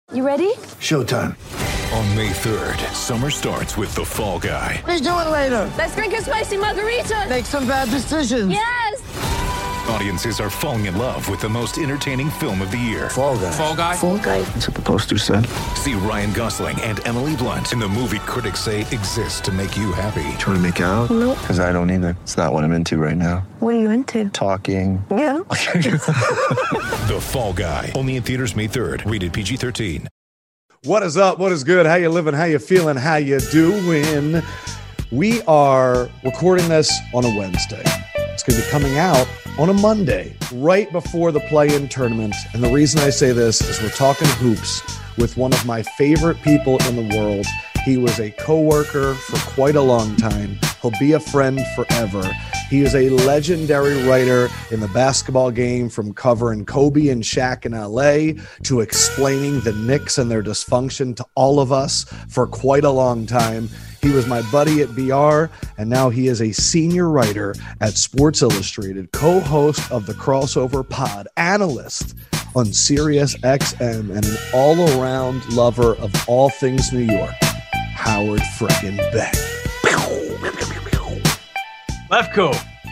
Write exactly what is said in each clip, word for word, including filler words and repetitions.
You ready? Showtime. On May third, summer starts with The Fall Guy. Let's do it later. Let's drink a spicy margarita. Make some bad decisions. Yes! Audiences are falling in love with the most entertaining film of the year. Fall Guy. Fall Guy? Fall Guy. That's what the poster said. See Ryan Gosling and Emily Blunt in the movie critics say exists to make you happy. Trying to make it out? Nope. Because I don't either. It's not what I'm into right now. What are you into? Talking. Yeah. The Fall Guy. Only in theaters May third. Rated P G thirteen. What is up? What is good? How you living? How you feeling? How you doing? We are recording this on a Wednesday. It's going to be coming out on a Monday, right before the play-in tournament. And the reason I say this is we're talking hoops with one of my favorite people in the world. He was a coworker for quite a long time. He'll be a friend forever. He is a legendary writer in the basketball game, from covering Kobe and Shaq in L A to explaining the Knicks and their dysfunction to all of us for quite a long time. He was my buddy at B R, and now he is a senior writer at Sports Illustrated, co-host of the Crossover Pod, analyst on Sirius X M, and an all-around lover of all things New York, Howard frickin' Beck. Lefko,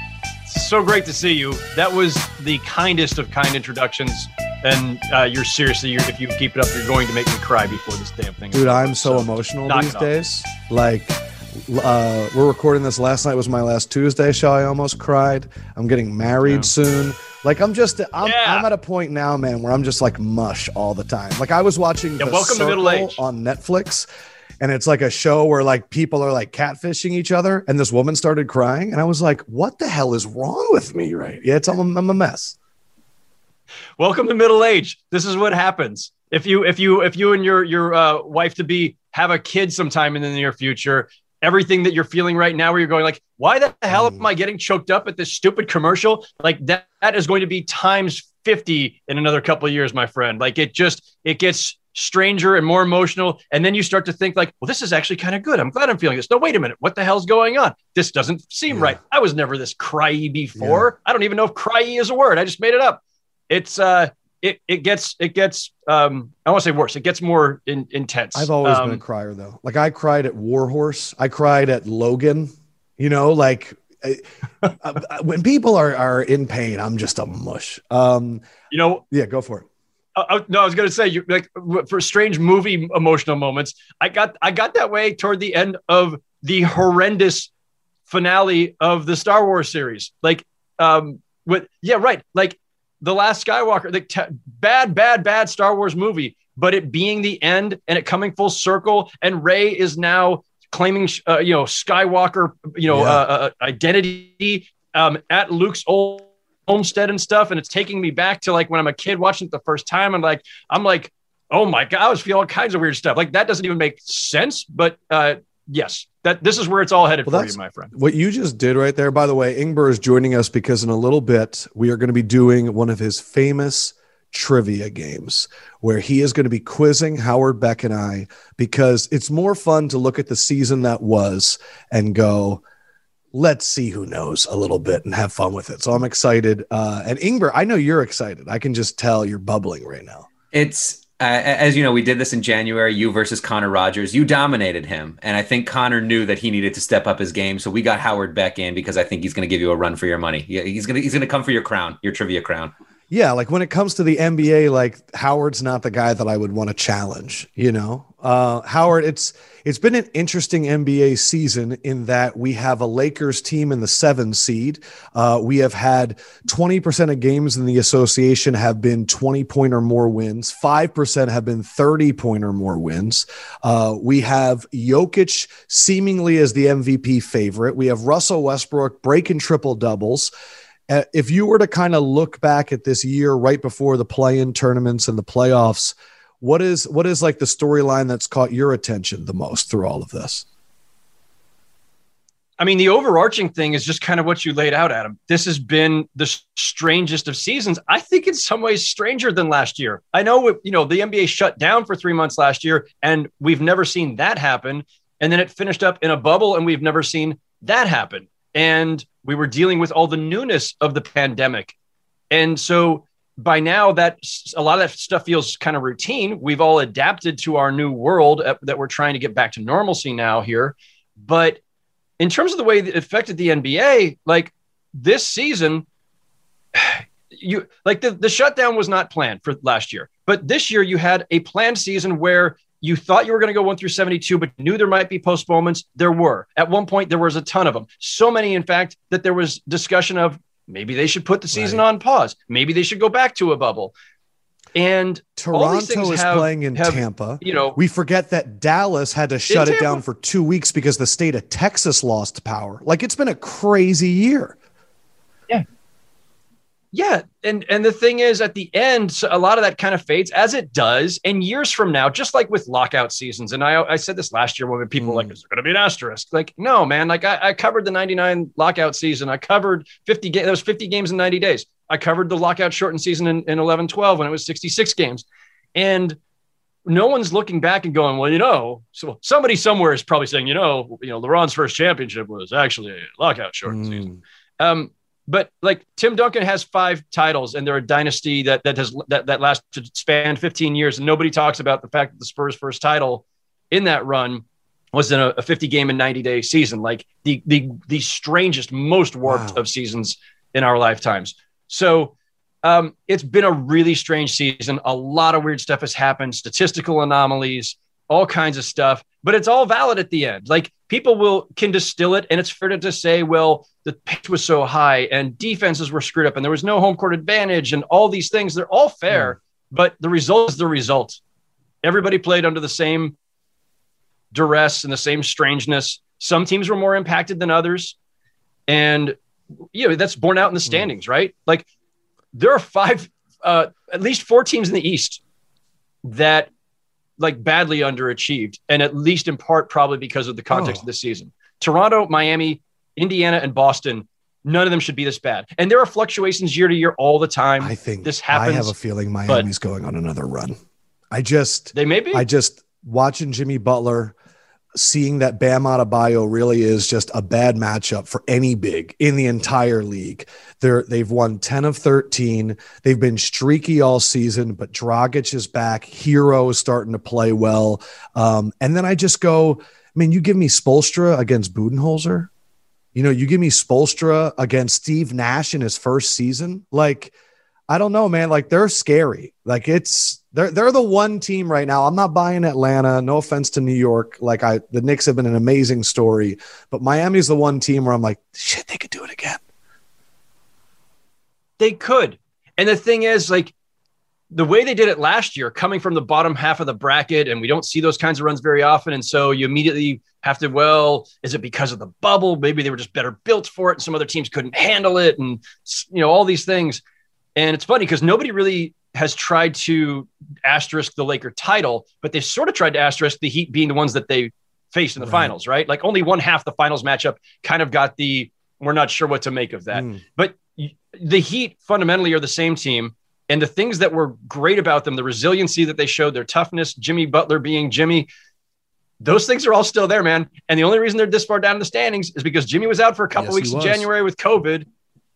so great to see you. That was the kindest of kind introductions, and uh, you're seriously, you're, if you keep it up, you're going to make me cry before this damn thing. Dude, I'm so, so emotional these days. Like, uh, we're recording this. Last night was my last Tuesday show. I almost cried. I'm getting married yeah. soon. Like, I'm just, I'm, yeah. I'm at a point now, man, where I'm just like mush all the time. Like, I was watching yeah, The Welcome Circle to Middle Age on Netflix. And it's like a show where like people are like catfishing each other. And this woman started crying. And I was like, what the hell is wrong with me? Right. Yeah. It's, I'm, I'm a mess. Welcome to middle age. This is what happens. If you, if you, if you and your, your uh, wife to be have a kid sometime in the near future, everything that you're feeling right now where you're going like, why the hell am I getting choked up at this stupid commercial? Like that, that is going to be times fifty in another couple of years, my friend. Like it just, it gets stranger and more emotional. And then you start to think like, well, this is actually kind of good. I'm glad I'm feeling this. No, wait a minute. What the hell's going on? This doesn't seem yeah. right. I was never this cryy before. Yeah. I don't even know if cryy is a word. I just made it up. It's uh, it, it gets, it gets, um, I don't want to say worse. It gets more in, intense. I've always um, been a crier though. Like I cried at Warhorse. I cried at Logan, you know, like I, I, when people are, are in pain, I'm just a mush. Um, you know, yeah, go for it. Uh, no, I was going to say, you like for strange movie emotional moments. I got I got that way toward the end of the horrendous finale of the Star Wars series. Like, um, with yeah, right. Like the Last Skywalker, like t- bad, bad, bad Star Wars movie, but it being the end and it coming full circle, and Rey is now claiming, uh, you know, Skywalker, you know, yeah. uh, uh, identity um, at Luke's old homestead and stuff, and it's taking me back to like when I'm a kid watching it the first time. I'm like, I'm like, oh my god, I was feeling all kinds of weird stuff. Like that doesn't even make sense. But uh, yes, that this is where it's all headed well, for you, my friend. What you just did right there. By the way, Ingber is joining us because in a little bit we are going to be doing one of his famous trivia games where he is going to be quizzing Howard Beck and I, because it's more fun to look at the season that was and go, let's see who knows a little bit and have fun with it. So I'm excited. Uh, and Ingber, I know you're excited. I can just tell you're bubbling right now. It's, uh, as you know, we did this in January, you versus Connor Rogers. You dominated him. And I think Connor knew that he needed to step up his game. So we got Howard Beck in because I think he's going to give you a run for your money. Yeah, he's going to, he's going to come for your crown, your trivia crown. Yeah, like when it comes to the N B A, like Howard's not the guy that I would want to challenge, you know? Uh, Howard, it's it's been an interesting N B A season in that we have a Lakers team in the seven seed. Uh, we have had twenty percent of games in the association have been twenty-point or more wins. five percent have been thirty-point or more wins. Uh, we have Jokic seemingly as the M V P favorite. We have Russell Westbrook breaking triple doubles. Uh, if you were to kind of look back at this year right before the play-in tournaments and the playoffs, what is what is like the storyline that's caught your attention the most through all of this? I mean, the overarching thing is just kind of what you laid out, Adam. This has been the strangest of seasons. I think in some ways stranger than last year. I know, you know, the N B A shut down for three months last year, and we've never seen that happen. And then it finished up in a bubble, and we've never seen that happen. And we were dealing with all the newness of the pandemic. And so by now that a lot of that stuff feels kind of routine. We've all adapted to our new world uh, that we're trying to get back to normalcy now here. But in terms of the way that it affected the N B A, like this season, you like the, the shutdown was not planned for last year, but this year you had a planned season where you thought you were going to go one through seventy-two, but knew there might be postponements. There were. At one point, there was a ton of them. So many, in fact, that there was discussion of maybe they should put the season right on pause. Maybe they should go back to a bubble. And Toronto is have, playing in have, Tampa. You know, we forget that Dallas had to shut it down for two weeks because the state of Texas lost power. Like, it's been a crazy year. Yeah. Yeah. And and the thing is, at the end, so a lot of that kind of fades, as it does. And years from now, just like with lockout seasons, and I I said this last year when people mm. were like, is there going to be an asterisk? Like, no, man. Like, I, I covered the ninety-nine lockout season. I covered fifty games. There was fifty games in ninety days. I covered the lockout shortened season in, in eleven twelve when it was sixty-six games. And no one's looking back and going, well, you know, so somebody somewhere is probably saying, you know, you know, LeBron's first championship was actually a lockout shortened mm. season. Um, But like Tim Duncan has five titles and they're a dynasty that that has that, that lasted span fifteen years. And nobody talks about the fact that the Spurs' first title in that run was in a, a fifty game and ninety day season, like the the the strangest, most warped wow. of seasons in our lifetimes. So um, it's been a really strange season. A lot of weird stuff has happened, statistical anomalies, all kinds of stuff, but it's all valid at the end. Like people will can distill it, and it's fair to just say, well, the pace was so high and defenses were screwed up and there was no home court advantage and all these things. They're all fair, mm. but the result is the result. Everybody played under the same duress and the same strangeness. Some teams were more impacted than others. And, you know, that's borne out in the standings, mm. right? Like there are five, uh, at least four teams in the East that like badly underachieved, and at least in part probably because of the context oh. of this season. Toronto, Miami, Indiana, and Boston, none of them should be this bad. And there are fluctuations year to year all the time. I think this happens. I have a feeling Miami's going on another run. I just they may be. I just watching Jimmy Butler, seeing that Bam Adebayo really is just a bad matchup for any big in the entire league. They're they've won ten of thirteen. They've been streaky all season, but Dragic is back. Hero is starting to play well. Um, and then I just go, I mean, you give me Spoelstra against Budenholzer. You know, you give me Spoelstra against Steve Nash in his first season. Like, I don't know, man. Like, they're scary. Like, it's they're they're the one team right now. I'm not buying Atlanta. No offense to New York. Like, I the Knicks have been an amazing story, but Miami's the one team where I'm like, shit, they could do it again. They could. And the thing is, like, the way they did it last year, coming from the bottom half of the bracket, and we don't see those kinds of runs very often. And so you immediately have to, well, is it because of the bubble? Maybe they were just better built for it and some other teams couldn't handle it. And, you know, all these things. And it's funny because nobody really has tried to asterisk the Laker title, but they sort of tried to asterisk the Heat being the ones that they faced in the right. finals, right? Like only one half the finals matchup kind of got the, we're not sure what to make of that. Mm. But the Heat fundamentally are the same team. And the things that were great about them, the resiliency that they showed, their toughness, Jimmy Butler being Jimmy, those things are all still there, man. And the only reason they're this far down in the standings is because Jimmy was out for a couple yes, weeks in January with COVID.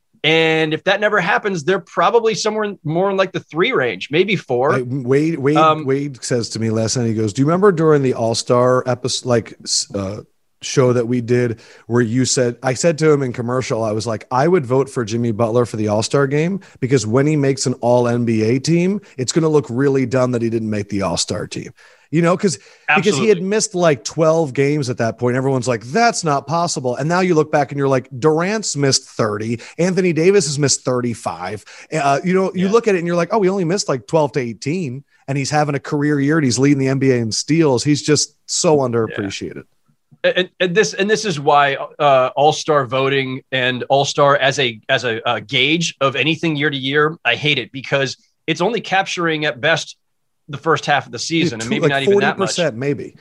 And if that never happens, they're probably somewhere in, more in like the three range, maybe four. I, Wade Wade um, Wade says to me last night, he goes, "Do you remember during the All-Star episode, like uh, show that we did, where you said, I said to him in commercial, I was like, I would vote for Jimmy Butler for the All-Star game because when he makes an All N B A team, it's going to look really dumb that he didn't make the All-Star team." You know, because because he had missed like twelve games at that point. Everyone's like, that's not possible. And now you look back and you're like, Durant's missed thirty. Anthony Davis has missed thirty-five. Uh, you know, you yeah. look at it and you're like, oh, he only missed like twelve to eighteen. And he's having a career year and he's leading the N B A in steals. He's just so underappreciated. Yeah. And, and this and this is why uh, All-Star voting and All-Star as a as a, a gauge of anything year to year, I hate it because it's only capturing at best the first half of the season, and maybe like not even that much. Maybe.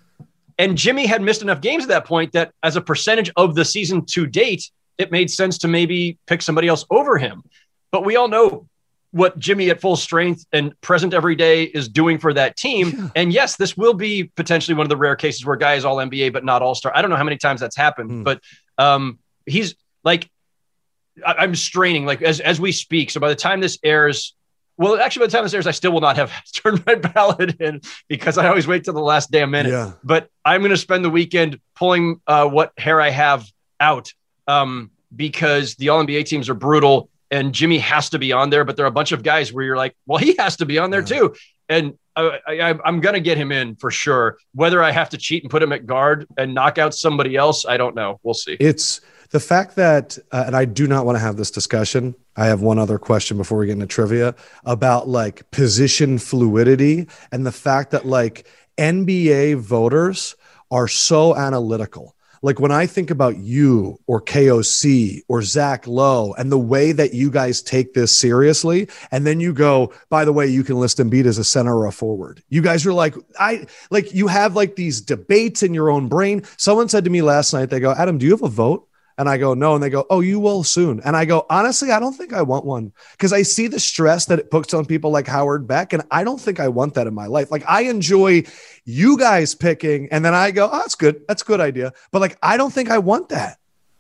And Jimmy had missed enough games at that point that as a percentage of the season to date, it made sense to maybe pick somebody else over him. But we all know what Jimmy at full strength and present every day is doing for that team. Yeah. And yes, this will be potentially one of the rare cases where a guy is all N B A, but not all-star. I don't know how many times that's happened, mm. but um, he's like, I, I'm straining like as, as we speak. So by the time this airs, Well, actually, by the time this airs, I still will not have turned my ballot in because I always wait till the last damn minute. Yeah. But I'm going to spend the weekend pulling uh, what hair I have out um, because the All N B A teams are brutal and Jimmy has to be on there. But there are a bunch of guys where you're like, well, he has to be on there yeah. too. And I, I, I'm going to get him in for sure. Whether I have to cheat and put him at guard and knock out somebody else, I don't know. We'll see. It's the fact that, uh, and I do not want to have this discussion. I have one other question before we get into trivia about like position fluidity and the fact that like N B A voters are so analytical. Like when I think about you or K O C or Zach Lowe and the way that you guys take this seriously, and then you go, by the way, you can list Embiid as a center or a forward. You guys are like, I like you have like these debates in your own brain. Someone said to me last night, they go, Adam, do you have a vote? And I go, no. And they go, oh, you will soon. And I go, honestly, I don't think I want one because I see the stress that it puts on people like Howard Beck. And I don't think I want that in my life. Like I enjoy you guys picking. And then I go, oh, that's good. That's a good idea. But like, I don't think I want that.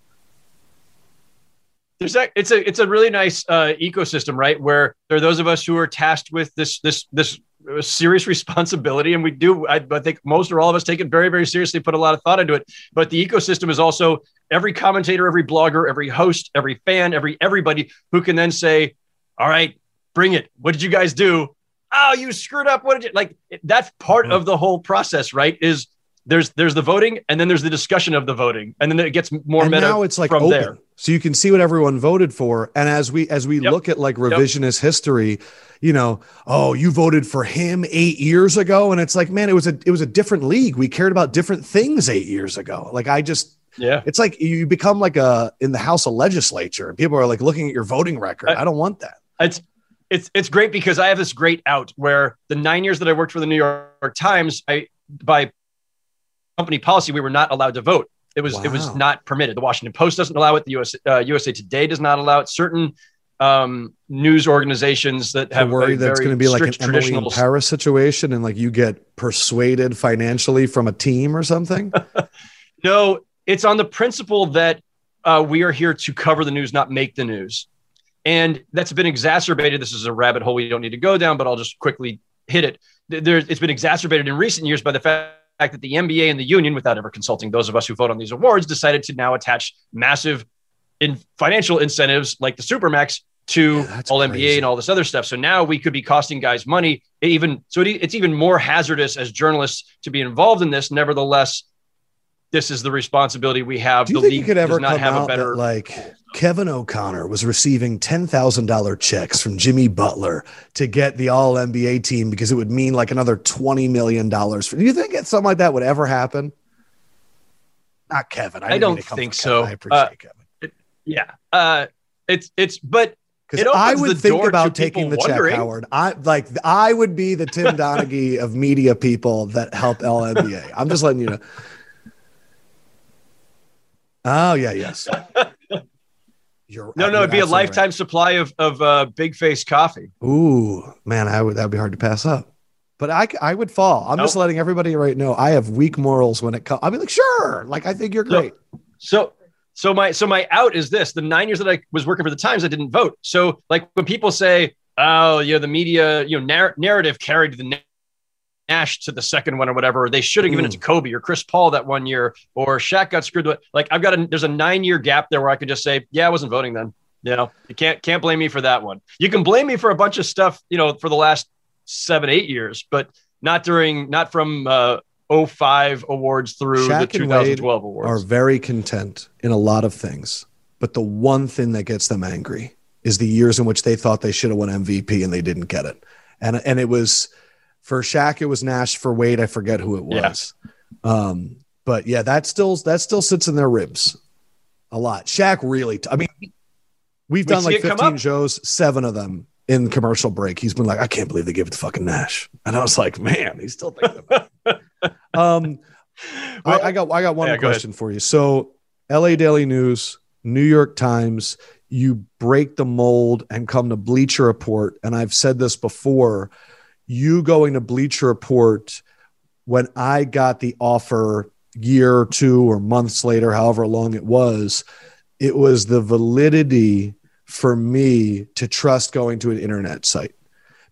There's that. It's a, it's a really nice uh, ecosystem, right? Where there are those of us who are tasked with this, this, this serious responsibility. And we do, I, I think most or all of us take it very, very seriously, put a lot of thought into it. But the ecosystem is also every commentator, every blogger, every host, every fan, every everybody who can then say, all right, bring it. What did you guys do? Oh, you screwed up. What did you like? That's part of the whole process, right? Is there's there's the voting and then there's the discussion of the voting. And then it gets more and meta now it's like from open. there. So you can see what everyone voted for. And as we as we Yep. look at like revisionist yep. history, you know, oh, you voted for him eight years ago. And it's like, man, it was a it was a different league. We cared about different things eight years ago. Like I just Yeah. It's like you become like a in the House of Legislature and people are like looking at your voting record. I, I don't want that. It's it's it's great because I have this great out where the nine years that I worked for the New York Times, I by company policy, we were not allowed to vote. It was wow. it was not permitted. The Washington Post doesn't allow it. The U S uh, U S A Today does not allow it. Certain um, news organizations that have worried that it's going to be like an Emily in traditional Paris situation and like you get persuaded financially from a team or something. No, it's on the principle that uh, we are here to cover the news, not make the news. And that's been exacerbated. This is a rabbit hole we don't need to go down, but I'll just quickly hit it. There, it's been exacerbated in recent years by the fact that the N B A and the union, without ever consulting those of us who vote on these awards, decided to now attach massive in financial incentives like the Supermax to yeah, all N B A crazy. and all this other stuff. So now we could be costing guys money. It even so it, it's even more hazardous as journalists to be involved in this. Nevertheless, this is the responsibility we have. Do you the think league you could ever does not come have out a better that, like Kevin O'Connor was receiving ten thousand dollars checks from Jimmy Butler to get the all N B A team because it would mean like another twenty million dollars. Do you think something like that would ever happen? Not Kevin. I, I don't think so. Kevin. I appreciate Uh, Kevin. it- yeah. Uh, it's, it's, but Because it I opens would the think door about to taking the people check, wondering. Howard. I like I would be the Tim Donaghy of media people that help L N B A. I'm just letting you know. Oh yeah, yes. You're, no, no, you're it'd be a absolutely lifetime right. supply of, of uh, Big Face coffee. Ooh, man, I would that'd be hard to pass up. But I, I would fall. I'm Nope. just letting everybody right know I have weak morals when it comes. I'll be like, sure, like I think you're So- great. So, so my, so my out is this: the nine years that I was working for the Times, I didn't vote. So, like when people say, "Oh, you know, the media, you know, narr- narrative carried the Nash to the second one or whatever," or they should have given it to Kobe or Chris Paul that one year, or Shaq got screwed with. Like I've got a there's a nine year gap there where I could just say, "Yeah, I wasn't voting then." You know, you can't can't blame me for that one. You can blame me for a bunch of stuff, you know, for the last seven, eight years, but not during, not from uh, oh five awards through Shaq the and twenty twelve Wade awards. are very content in a lot of things, but the one thing that gets them angry is the years in which they thought they should have won M V P and they didn't get it. And and it was for Shaq, it was Nash. For Wade, I forget who it was. Yeah. Um, but yeah, that still that still sits in their ribs a lot. Shaq really. T- I mean, we've We done see like it come fifteen up. shows, seven of them in commercial break. He's been like, I can't believe they give it to fucking Nash. And I was like, man, he's still thinking about it. Um, Well, I, I got I got one yeah, go question for you. So L A Daily News, New York Times, you break the mold and come to Bleacher Report. And I've said this before, you going to Bleacher Report when I got the offer year or two or months later, however long it was, it was the validity for me to trust going to an internet site.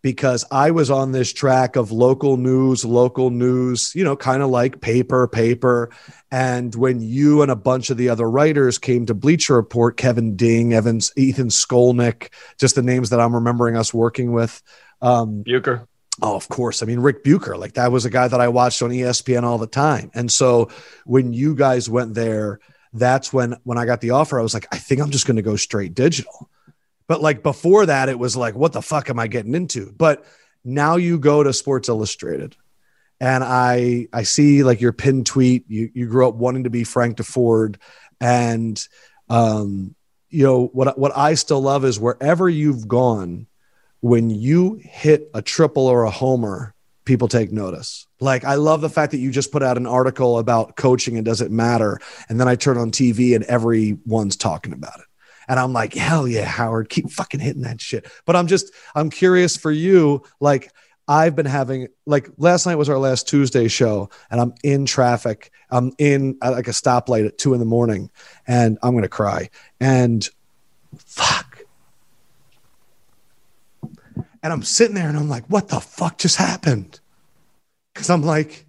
because I was on this track of local news, local news, you know, kind of like paper, paper. And when you and a bunch of the other writers came to Bleacher Report, Kevin Ding, Evans, Ethan Skolnick, just the names that I'm remembering us working with. Um, Bucher. Oh, of course. I mean, Rick Bucher, like that was a guy that I watched on E S P N all the time. And so when you guys went there, that's when, when I got the offer, I was like, I think I'm just going to go straight digital. But like before that, it was like, what the fuck am I getting into? But now you go to Sports Illustrated. And I I see like your pinned tweet. You you grew up wanting to be Frank DeFord, and um, you know what what I still love is wherever you've gone, when you hit a triple or a homer, people take notice. Like I love the fact that you just put out an article about coaching and does it matter, and then I turn on T V and everyone's talking about it, and I'm like, hell yeah, Howard, keep fucking hitting that shit. But I'm just I'm curious for you, like. I've been having like last night was our last Tuesday show and I'm in traffic. I'm in at like a stoplight at two in the morning and I'm going to cry and fuck. And I'm sitting there and I'm like, what the fuck just happened? Cause I'm like,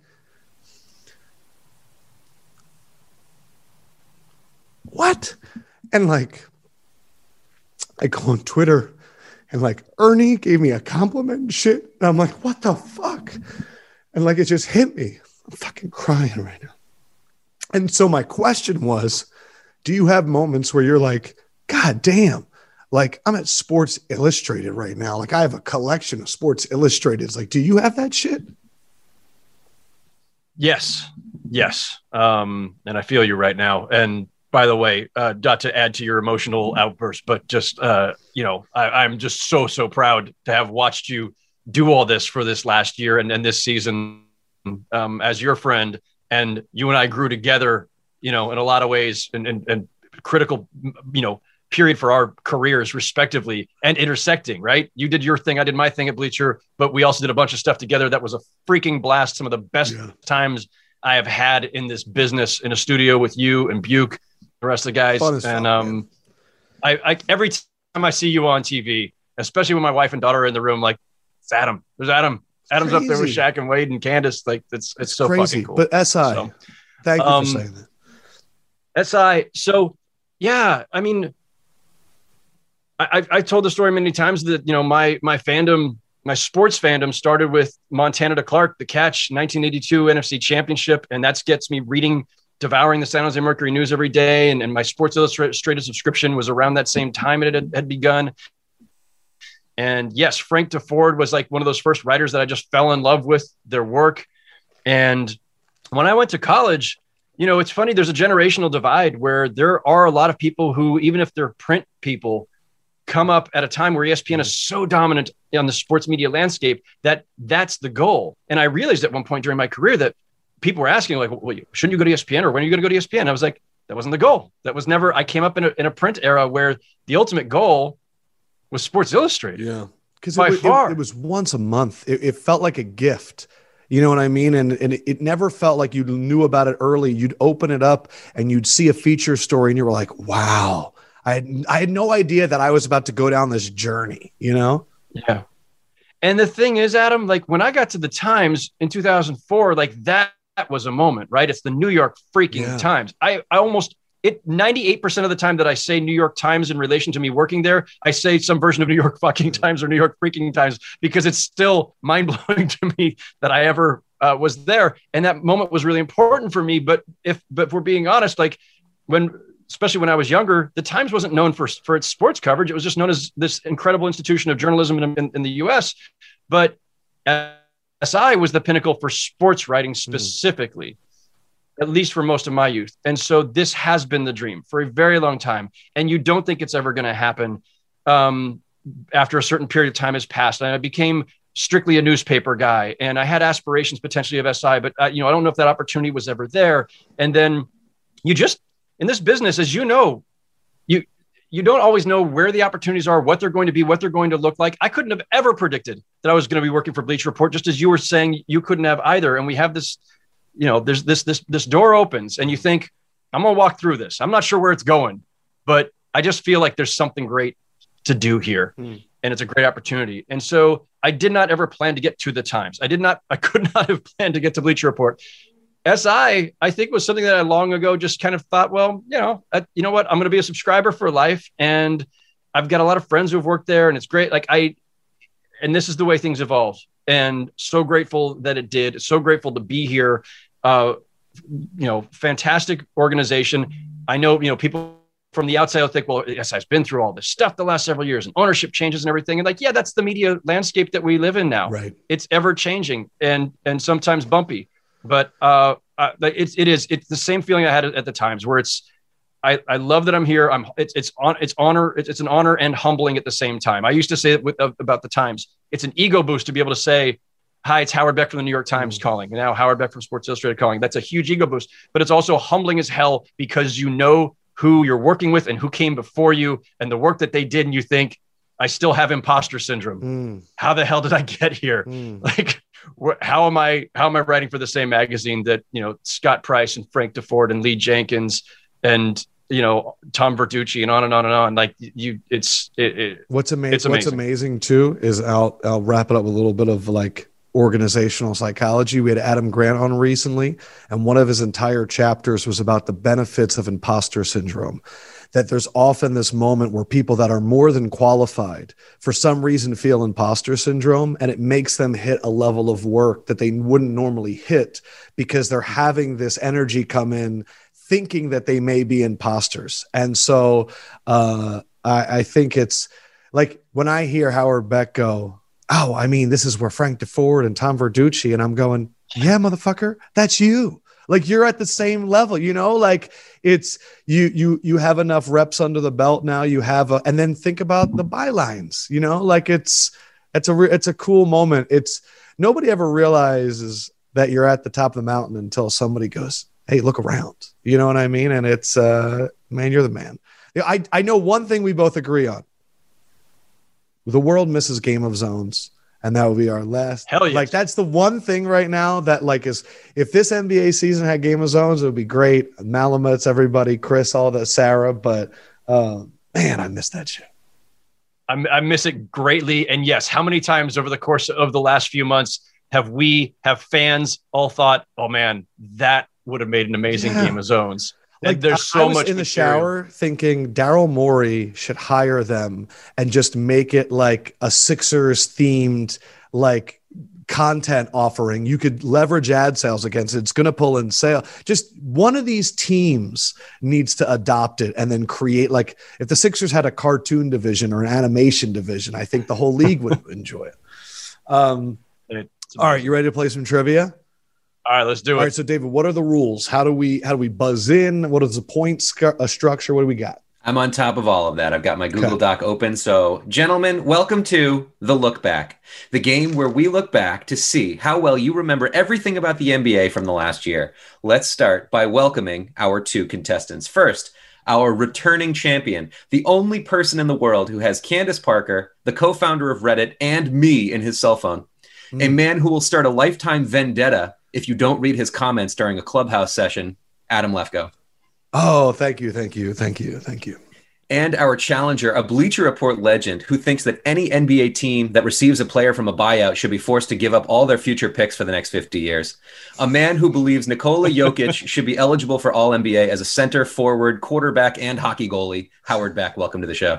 what? And like, I go on Twitter. And like Ernie gave me a compliment and shit. And I'm like, what the fuck? And like, it just hit me. I'm fucking crying right now. And so my question was, do you have moments where you're like, God damn, like I'm at Sports Illustrated right now. Like I have a collection of Sports Illustrated. It's like, do you have that shit? Yes. Yes. Um, and I feel you right now. And by the way, uh, not to add to your emotional outburst, but just, uh, you know, I, I'm just so, so proud to have watched you do all this for this last year and, and this season um, as your friend. And you and I grew together, you know, in a lot of ways and, and, and critical, you know, period for our careers respectively and intersecting, right? You did your thing. I did my thing at Bleacher, but we also did a bunch of stuff together. That was a freaking blast. Some of the best yeah. times I have had in this business in a studio with you and Buke. The rest of the guys. And fun, um, I, I, every time I see you on T V, especially when my wife and daughter are in the room, like it's Adam, there's Adam, it's Adam's crazy. Up there with Shaq and Wade and Candace. Like it's, it's, it's so crazy. Fucking cool. But S I, so, thank you um, for saying that. S I. So yeah, I mean, I, I, I told the story many times that, you know, my, my fandom, my sports fandom started with Montana to Clark, the catch nineteen eighty-two N F C championship. And that gets me reading, devouring the San Jose Mercury News every day. And, and my Sports Illustrated subscription was around that same time it had, had begun. And yes, Frank DeFord was like one of those first writers that I just fell in love with their work. And when I went to college, you know, it's funny, there's a generational divide where there are a lot of people who, even if they're print people, come up at a time where E S P N is so dominant on the sports media landscape that that's the goal. And I realized at one point during my career that people were asking like, well, shouldn't you go to E S P N or when are you going to go to E S P N? I was like, that wasn't the goal. That was never, I came up in a, in a print era where the ultimate goal was Sports Illustrated. Yeah. Because by it, far. It, it was once a month. It, it felt like a gift. You know what I mean? And, and it, it never felt like you knew about it early. You'd open it up and you'd see a feature story and you were like, wow, I had, I had no idea that I was about to go down this journey, you know? Yeah. And the thing is, Adam, like when I got to the Times in two thousand four, like that, that was a moment, right? It's the New York freaking Yeah. Times. I, I almost, it ninety-eight percent of the time that I say New York Times in relation to me working there, I say some version of New York fucking Times or New York freaking Times, because it's still mind blowing to me that I ever uh, was there. And that moment was really important for me. But if, but if we're being honest, like when, especially when I was younger, the Times wasn't known for, for its sports coverage. It was just known as this incredible institution of journalism in, in, in the U S. But S I was the pinnacle for sports writing specifically, mm. at least for most of my youth. And so this has been the dream for a very long time. And you don't think it's ever going to happen um, after a certain period of time has passed. And I became strictly a newspaper guy, and I had aspirations potentially of S I, but uh, you know, I don't know if that opportunity was ever there. And then you just, in this business, as you know, you you don't always know where the opportunities are, what they're going to be, what they're going to look like. I couldn't have ever predicted that I was going to be working for Bleacher Report, just as you were saying you couldn't have either. And we have this, you know, there's this this this door opens, and you think, I'm going to walk through this. I'm not sure where it's going, but I just feel like there's something great to do here. Hmm. and it's a great opportunity. And so I did not ever plan to get to the Times. I did not, I could not have planned to get to Bleacher Report. S I, I think, was something that I long ago just kind of thought, well, you know, I, you know what, I'm going to be a subscriber for life. And I've got a lot of friends who have worked there, and it's great. Like I, and this is the way things evolve. And so grateful that it did. So grateful to be here. Uh, you know, fantastic organization. I know, you know, people from the outside will think, well, S I's been through all this stuff the last several years and ownership changes and everything. And like, yeah, that's the media landscape that we live in now. Right. It's ever changing and, and sometimes bumpy, but uh, uh, it's, it is, it's the same feeling I had at the Times where it's, I, I love that I'm here. I'm it's, it's on, it's honor. It's, it's an honor and humbling at the same time. I used to say with, uh, about the Times, it's an ego boost to be able to say, hi, it's Howard Beck from the New York Times mm. calling. And now Howard Beck from Sports Illustrated calling. That's a huge ego boost, but it's also humbling as hell because you know who you're working with and who came before you and the work that they did. And you think, I still have imposter syndrome. Mm. How the hell did I get here? Mm. Like, wh- how am I, how am I writing for the same magazine that, you know, Scott Price and Frank DeFord and Lee Jenkins and, you know, Tom Verducci and on and on and on. Like you, it's, it, it, what's amazing, it's amazing. What's amazing too, is I'll, I'll wrap it up with a little bit of like organizational psychology. We had Adam Grant on recently, and one of his entire chapters was about the benefits of imposter syndrome, that there's often this moment where people that are more than qualified for some reason feel imposter syndrome, and it makes them hit a level of work that they wouldn't normally hit because they're having this energy come in thinking that they may be imposters. And so uh, I, I think it's like when I hear Howard Beck go, oh, I mean, this is where Frank DeFord and Tom Verducci, and I'm going, yeah, motherfucker, that's you. Like you're at the same level, you know, like it's you, you, you have enough reps under the belt now. You have a, and then think about the bylines, you know, like it's, it's a, it's a cool moment. It's nobody ever realizes that you're at the top of the mountain until somebody goes, hey, look around, you know what I mean? And it's, uh, man, you're the man. I, I know one thing we both agree on. The world misses Game of Zones, and that would be our last. Hell yes. Like that's the one thing right now that like is if this N B A season had Game of Zones, it would be great. Malamutes, everybody, Chris, all that, Sarah, but uh, man, I miss that shit. I, I miss it greatly, and yes, how many times over the course of the last few months have we have fans all thought, oh man, that would have made an amazing yeah. Game of Zones. Like there's so I was much in the material. shower thinking Daryl Morey should hire them and just make it like a Sixers themed like content offering. You could leverage ad sales against it. It's going to pull in sale. Just one of these teams needs to adopt it and then create like if the Sixers had a cartoon division or an animation division, I think the whole league would enjoy it. Um, all right, you ready to play some trivia? All right, let's do it. All right, so David, what are the rules? How do we how do we buzz in? What is the point sc- uh, structure? What do we got? I'm on top of all of that. I've got my Google okay. Doc open. So, gentlemen, welcome to The Look Back, the game where we look back to see how well you remember everything about the N B A from the last year. Let's start by welcoming our two contestants. First, our returning champion, the only person in the world who has Candace Parker, the co-founder of Reddit, and me in his cell phone. Mm. A man who will start a lifetime vendetta if you don't read his comments during a Clubhouse session, Adam Lefkoe. Oh, thank you, thank you, thank you, thank you. And our challenger, a Bleacher Report legend who thinks that any N B A team that receives a player from a buyout should be forced to give up all their future picks for the next fifty years. A man who believes Nikola Jokic should be eligible for All N B A as a center, forward, quarterback, and hockey goalie. Howard Beck, welcome to the show.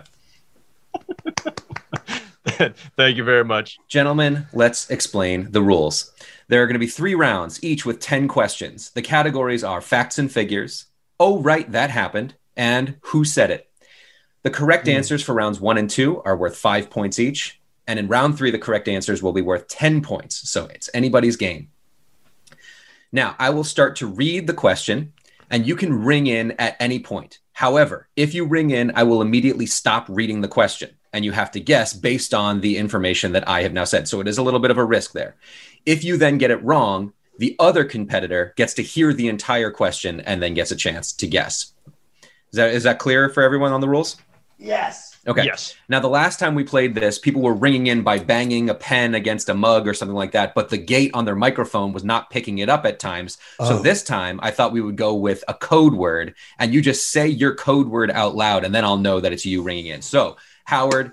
Thank you very much. Gentlemen, let's explain the rules. There are going to be three rounds, each with ten questions. The categories are facts and figures, oh, right, that happened, and who said it. The correct mm. answers for rounds one and two are worth five points each. And in round three, the correct answers will be worth ten points. So it's anybody's game. Now, I will start to read the question, and you can ring in at any point. However, if you ring in, I will immediately stop reading the question, and you have to guess based on the information that I have now said. So it is a little bit of a risk there. If you then get it wrong, the other competitor gets to hear the entire question and then gets a chance to guess. Is that is that clear for everyone on the rules? Yes. Okay. Yes. Now, the last time we played this, people were ringing in by banging a pen against a mug or something like that, but the gate on their microphone was not picking it up at times. Oh. So this time, I thought we would go with a code word, and you just say your code word out loud, and then I'll know that it's you ringing in. So, Howard,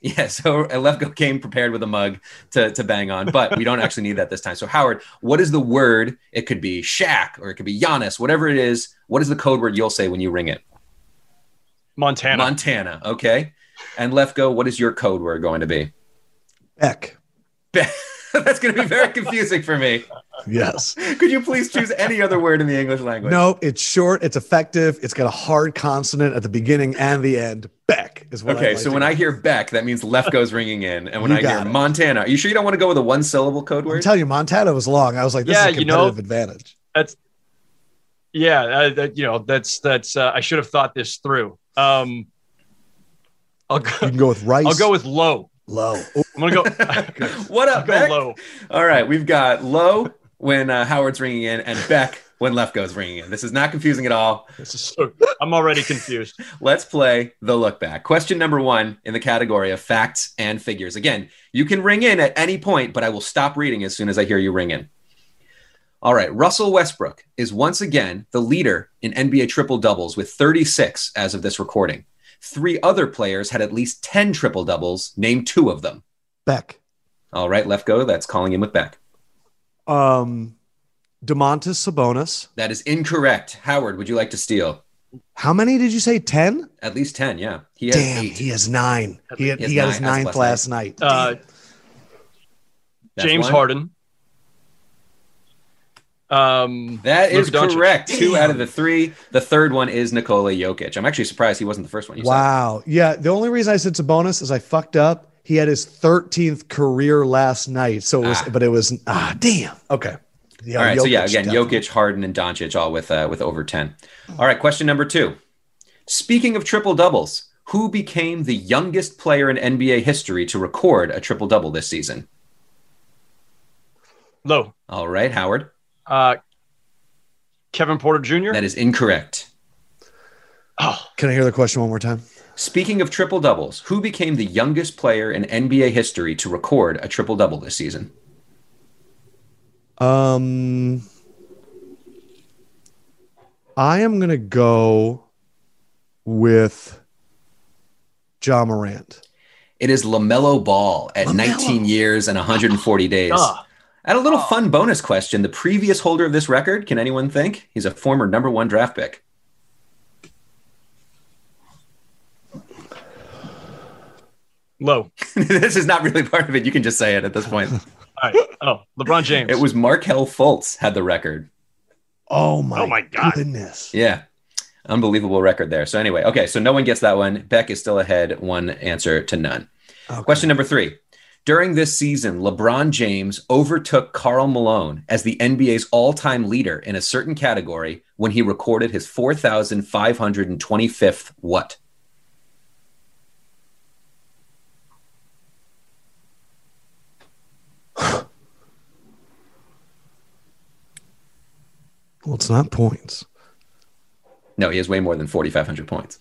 Yeah, so Lefko came prepared with a mug to, to bang on, but we don't actually need that this time. So Howard, what is the word? It could be Shaq or it could be Giannis, whatever it is. What is the code word you'll say when you ring it? Montana. Montana, okay. And Lefko, what is your code word going to be? Beck. Beck. That's going to be very confusing for me. Yes. Could you please choose any other word in the English language? No, it's short. It's effective. It's got a hard consonant at the beginning and the end. Beck is what. Okay, like so to when go. I hear Beck, that means Lefko's ringing in, and when You I hear got it. Montana, are you sure you don't want to go with a one-syllable code I'm word? telling you, Montana was long. I was like, this Yeah, is a you know- competitive advantage. That's yeah. Uh, that, you know, that's that's. Uh, I should have thought this through. Um, I'll go. You can go with rice. I'll go with low. low. Oh, I'm gonna go. What I'll up, go Beck? low. All right, we've got low when uh, Howard's ringing in, and Beck when Lefko's ringing in. This is not confusing at all. This is so, I'm already confused. Let's play the look back. Question number one in the category of facts and figures. Again, you can ring in at any point, but I will stop reading as soon as I hear you ring in. All right, Russell Westbrook is once again the leader in N B A triple doubles with thirty-six as of this recording. Three other players had at least ten triple doubles. Name two of them. Beck. All right, Lefko, that's calling in with Beck. Um, Domantas Sabonis. That is incorrect. Howard, would you like to steal? How many did you say? ten? At least ten, yeah. He has Damn, eight. he has nine. He, had, He has he got his nine as ninth last last night. Uh, Damn. That's James one. Harden. Um, That is Luka Doncic. correct. Two out of the three. The third one is Nikola Jokic. I'm actually surprised he wasn't the first one you said. Wow. Yeah. The only reason I said Sabonis is I fucked up. He had his thirteenth career last night. So it was, Ah. but it was, ah, damn. Okay. Yeah, All right, so yeah, again, definitely. Jokic, Harden, and Doncic all with uh, with over ten. All right, question number two. Speaking of triple doubles, who became the youngest player in N B A history to record a triple double this season? Low. All right, Howard. Uh, Kevin Porter Junior That is incorrect. Oh, Can I hear the question one more time? Speaking of triple doubles, who became the youngest player in N B A history to record a triple double this season? Um, I am going to go with Ja Morant. It is LaMelo Ball at LaMelo. nineteen years and one hundred forty days. duh. And a little fun bonus question. The previous holder of this record, can anyone think? He's a former number one draft pick. Low. This is not really part of it. You can just say it at this point. All right. Oh, LeBron James. It was Markelle Fultz had the record. Oh my, Oh my God. goodness. Yeah. Unbelievable record there. So anyway, okay. So no one gets that one. Beck is still ahead. One answer to none. Okay. Question number three. During this season, LeBron James overtook Karl Malone as the N B A's all-time leader in a certain category when he recorded his four thousand five hundred twenty-fifth what? Well, it's not points. No, he has way more than forty-five hundred points.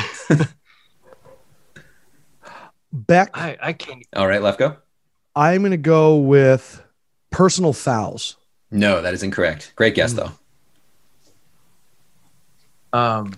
Beck, I, I can't. All right, Lefko. I'm going to go with personal fouls. No, that is incorrect. Great guess, though. Um,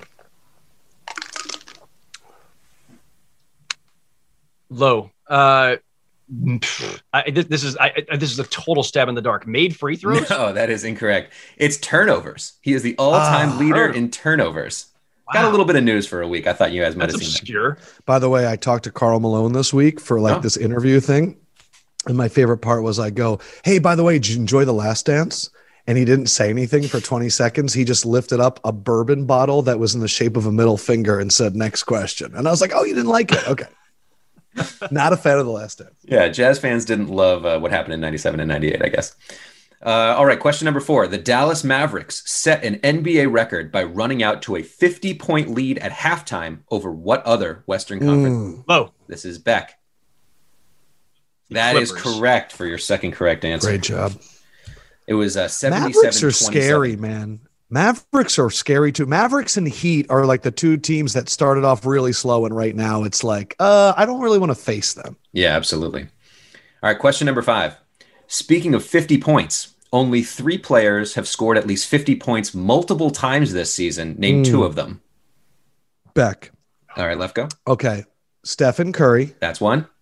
low. Uh, pff, I, this, this is I, I- this is a total stab in the dark. Made free throws. No, that is incorrect. It's turnovers. He is the all-time Ah, leader turn- in turnovers. Got a Wow. little bit of news for a week. I thought you guys might That's have seen that. obscure. By the way, I talked to Karl Malone this week for like Oh. this interview thing. And my favorite part was I go, hey, by the way, did you enjoy The Last Dance? And he didn't say anything for twenty seconds. He just lifted up a bourbon bottle that was in the shape of a middle finger and said, next question. And I was like, oh, you didn't like it? Okay. Not a fan of The Last Dance. Yeah, Jazz fans didn't love uh, what happened in ninety-seven and ninety-eight, I guess. Uh, all right, question number four. The Dallas Mavericks set an N B A record by running out to a fifty-point lead at halftime over what other Western Conference? Mm, Low. This is Beck. The That is Clippers. correct for your second correct answer. great job. It was uh, seventy-seven Mavericks are scary, man. Mavericks are scary too. Mavericks and Heat are like the two teams that started off really slow, and right now it's like, uh, I don't really want to face them. Yeah, absolutely. All right, question number five. Speaking of fifty points, only three players have scored at least fifty points multiple times this season. Name Mm. two of them. Beck. All right, Lefko. Okay. Stephen Curry. That's one.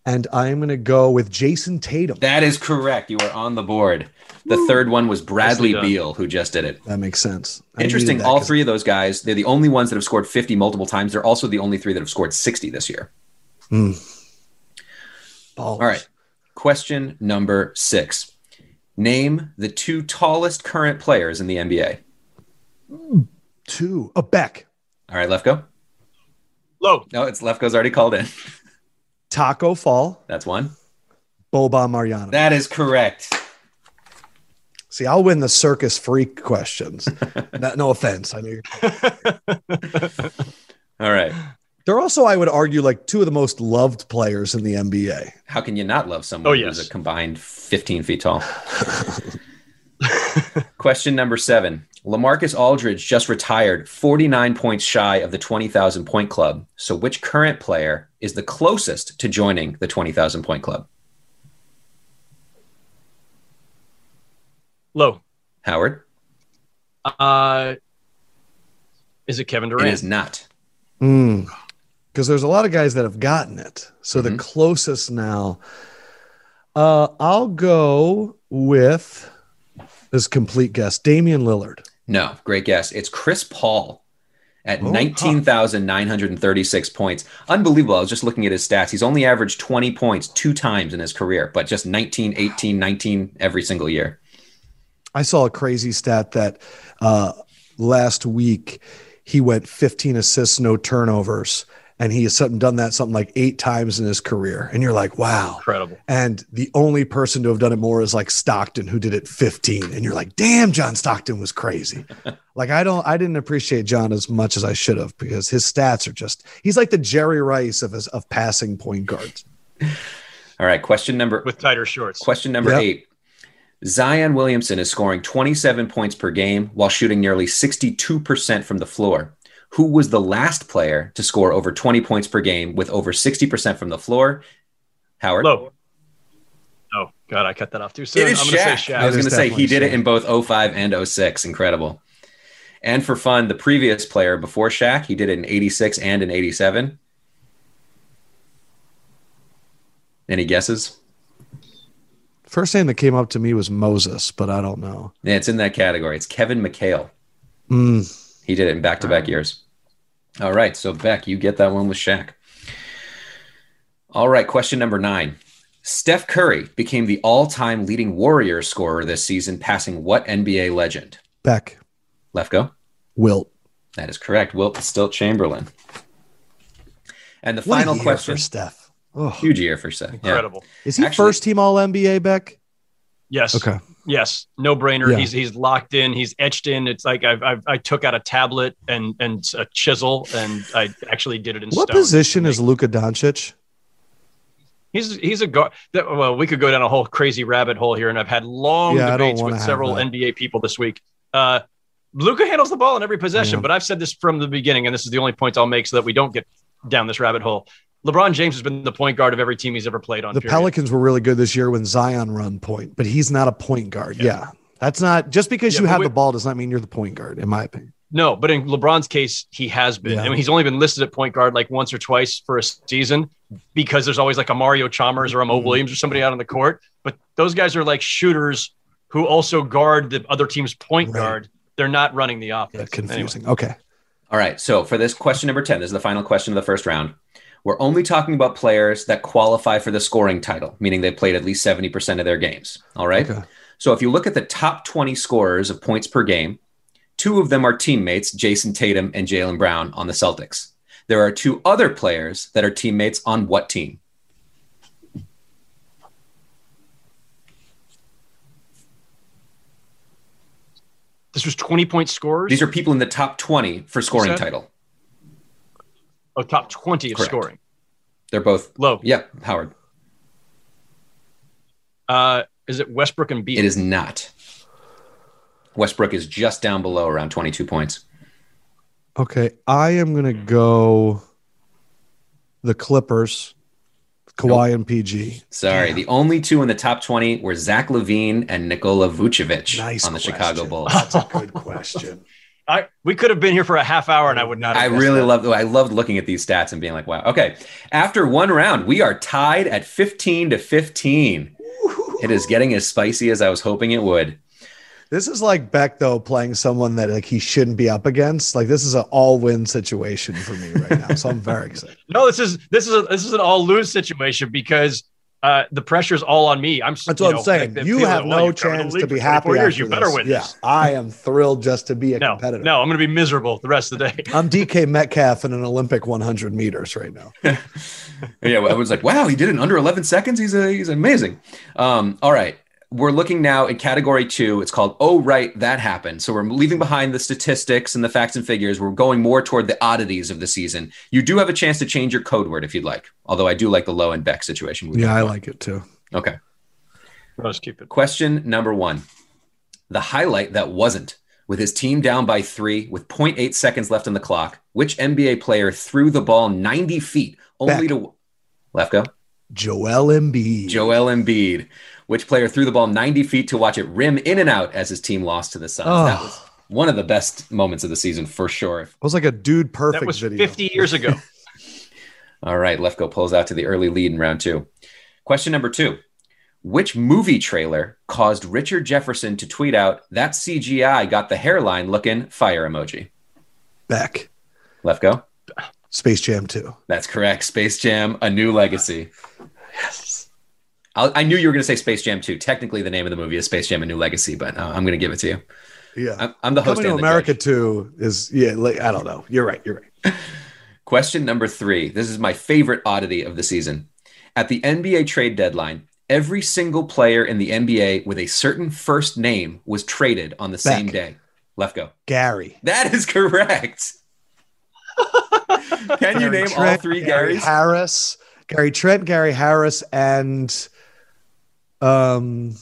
and I'm going to go with Jason Tatum. That is correct. You are on the board. The Woo. Third one was Bradley Beal, who just did it. That makes sense. Interesting. All three of those guys, they're the only ones that have scored fifty multiple times. They're also the only three that have scored sixty this year. Mm. All right. Question number six. Name the two tallest current players in the N B A. Two. A Beck. All right, Lefko. Low. No, it's Lefko's already called in. Taco Fall. That's one. Boban Marjanovic. That is correct. See, I'll win the circus freak questions. no, no offense. I know you're... All right. They're also, I would argue, like two of the most loved players in the N B A. How can you not love someone oh, yes. who's a combined fifteen feet tall? Question number seven. LaMarcus Aldridge just retired forty-nine points shy of the twenty thousand point club. So which current player is the closest to joining the twenty thousand point club? Low. Howard? Uh, is it Kevin Durant? It is not. Mm. Because there's a lot of guys that have gotten it. So mm-hmm. the closest now, uh, I'll go with this complete guess, Damian Lillard. No, great guess. It's Chris Paul at oh, nineteen thousand nine hundred thirty-six huh. points. Unbelievable. I was just looking at his stats. He's only averaged twenty points two times in his career, but just nineteen, eighteen, nineteen every single year. I saw a crazy stat that uh, last week he went fifteen assists, no turnovers. And he has something done that something like eight times in his career. And you're like, wow. Incredible. And the only person to have done it more is like Stockton, who did it fifteen. And you're like, damn, John Stockton was crazy. like, I don't, I didn't appreciate John as much as I should have because his stats are just, he's like the Jerry Rice of his, of passing point guards. All right. Question number with tighter shorts. Question number yep. eight. Zion Williamson is scoring twenty-seven points per game while shooting nearly sixty-two percent from the floor. Who was the last player to score over twenty points per game with over sixty percent from the floor? Howard? Low. Oh, God, I cut that off too soon. It is I'm Shaq. Gonna say Shaq. I was going to say he did Shaq. it in both oh five and oh six. Incredible. And for fun, the previous player before Shaq, he did it in eighty-six and in eighty-seven. Any guesses? First name that came up to me was Moses, but I don't know. Yeah, it's in that category. It's Kevin McHale. Mm. He did it in back-to-back years. All right, so Beck, you get that one with Shaq. All right, question number nine. Steph Curry became the all-time leading Warriors scorer this season, passing what N B A legend? Beck. Lefko? Wilt. That is correct. Wilt Stilt Chamberlain. And the what final a year question. For Steph. Oh. Huge year for Steph. Incredible. Yeah. Is he Actually, first team All N B A, Beck? Yes. Okay. Yes. No brainer. Yeah. He's he's locked in. He's etched in. It's like I've, I've I took out a tablet and and a chisel and I actually did it in what stone. What position is Luka Doncic? He's he's a guard. Well, we could go down a whole crazy rabbit hole here, and I've had long yeah, debates with several N B A people this week. Uh, Luka handles the ball in every possession, yeah. but I've said this from the beginning, and this is the only point I'll make so that we don't get down this rabbit hole. LeBron James has been the point guard of every team he's ever played on. The period. Pelicans were really good this year when Zion run point, but he's not a point guard. Yeah. yeah. That's not just because yeah, you have we, the ball does not mean you're the point guard, in my opinion. No, but in LeBron's case, he has been. Yeah. I mean, he's only been listed at point guard like once or twice for a season because there's always like a Mario Chalmers or a Mo mm-hmm. Williams or somebody out on the court. But those guys are like shooters who also guard the other team's point right. guard. They're not running the offense. Yeah, confusing. Anyway. Okay. All right. So for this question number ten, this is the final question of the first round. We're only talking about players that qualify for the scoring title, meaning they played at least seventy percent of their games. All right. Okay. So if you look at the top twenty scorers of points per game, two of them are teammates, Jason Tatum and Jaylen Brown on the Celtics. There are two other players that are teammates on what team? This was twenty-point scorers? These are people in the top twenty for scoring title. Oh, top twenty of Correct. Scoring. They're both low. Yep, Howard. Uh, is it Westbrook and Beal? It is not. Westbrook is just down below around twenty-two points. Okay, I am going to go the Clippers, Kawhi nope. and P G. Sorry, Damn. The only two in the top twenty were Zach LaVine and Nikola Vucevic nice on the question. Chicago Bulls. That's a good question. I we could have been here for a half hour and I would not have I guessed really that. loved I loved looking at these stats and being like, wow. Okay. After one round, we are tied at fifteen to fifteen. It is getting as spicy as I was hoping it would. This is like Beck, though, playing someone that like he shouldn't be up against. Like this is an all-win situation for me right now. So I'm very excited. No, this is this is a, this is an all lose situation because uh, the pressure's all on me. I'm That's what know, I'm saying. like, You feeling, have well, no you've covered the chance league to be for happy. twenty-four years. after You better this. win Yeah, this. I am thrilled just to be a No, competitor. no, I'm going to be miserable the rest of the day. I'm D K Metcalf in an Olympic one hundred meters right now. Yeah, I was like, wow, he did it in under eleven seconds. He's a, he's amazing. Um, all right. We're looking now at category two. It's called Oh, Right, That Happened. So we're leaving behind the statistics and the facts and figures. We're going more toward the oddities of the season. You do have a chance to change your code word if you'd like, although I do like the low and Beck situation. Yeah, I like it too. Okay. Let's keep it. Question number one. The highlight that wasn't. With his team down by three with zero point eight seconds left on the clock, which N B A player threw the ball ninety feet only Beck. to... Left go. Joel Embiid. Joel Embiid. Which player threw the ball ninety feet to watch it rim in and out as his team lost to the Suns? Oh. That was one of the best moments of the season for sure. It was like a dude perfect That was video. fifty years ago. All right, Lefko pulls out to the early lead in round two. Question number two. Which movie trailer caused Richard Jefferson to tweet out, that C G I got the hairline looking fire emoji? Beck. Lefko? Space Jam two. That's correct. Space Jam, A New Legacy. Yes. I'll, I knew you were going to say Space Jam two. Technically, the name of the movie is Space Jam, A New Legacy, but uh, I'm going to give it to you. Yeah. I'm, I'm the host Coming to and the America judge. two is, yeah, like, I don't know. You're right. You're right. Question number three. This is my favorite oddity of the season. At the N B A trade deadline, every single player in the N B A with a certain first name was traded on the same Beck. day. Left go. Gary. That is correct. Can you name all Trent, three Gary Garys? Harris, Gary Trent, Gary Harris, and um,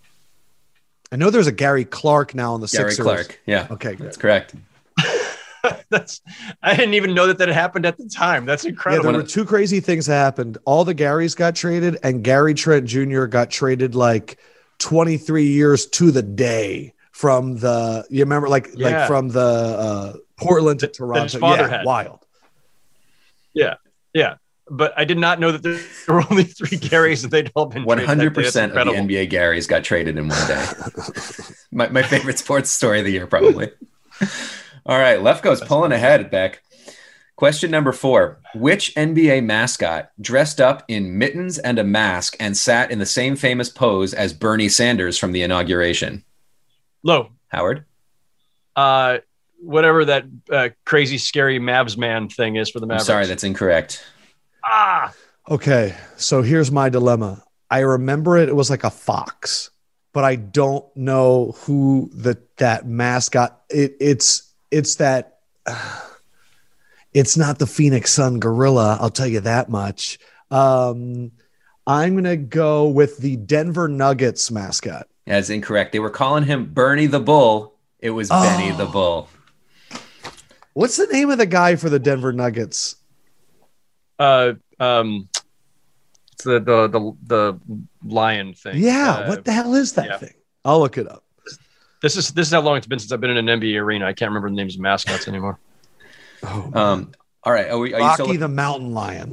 I know there's a Gary Clark now on the Gary Sixers. Clark. Yeah. Okay, That's correct. That's I didn't even know that that had happened at the time. That's Yeah, incredible. there were two crazy things that happened. All the Garys got traded, and Gary Trent Junior got traded like twenty-three years to the day from the. You remember, like, Yeah. like from the uh, Portland to That Toronto. his father yeah, had. wild. Yeah, yeah. But I did not know that there were only three Garys that they'd all been. one traded hundred that day. That's percent of the incredible. N B A Garys got traded in one day. my, my favorite sports story of the year, probably. All right, Lefko's pulling ahead, Beck. Question number four. Which N B A mascot dressed up in mittens and a mask and sat in the same famous pose as Bernie Sanders from the inauguration? Low. Howard? Uh, whatever that uh, crazy, scary Mavs man thing is for the I'm Mavericks. sorry, that's incorrect. ah. Okay, so here's my dilemma. I remember it. It was like a fox, but I don't know who the that mascot. It, it's it's that. Uh, it's not the Phoenix Sun gorilla. I'll tell you that much. Um, I'm gonna go with the Denver Nuggets mascot. That's incorrect. They were calling him Bernie the Bull. It was Oh. Benny the Bull. What's the name of the guy for the Denver Nuggets? Uh, um, it's the the the the lion thing. Yeah, Uh, what the hell is that yeah. thing? I'll look it up. This is this is how long it's been since I've been in an N B A arena. I can't remember the names of mascots anymore. Oh, Um, all right. Are, we, are you Rocky still the Mountain Lion.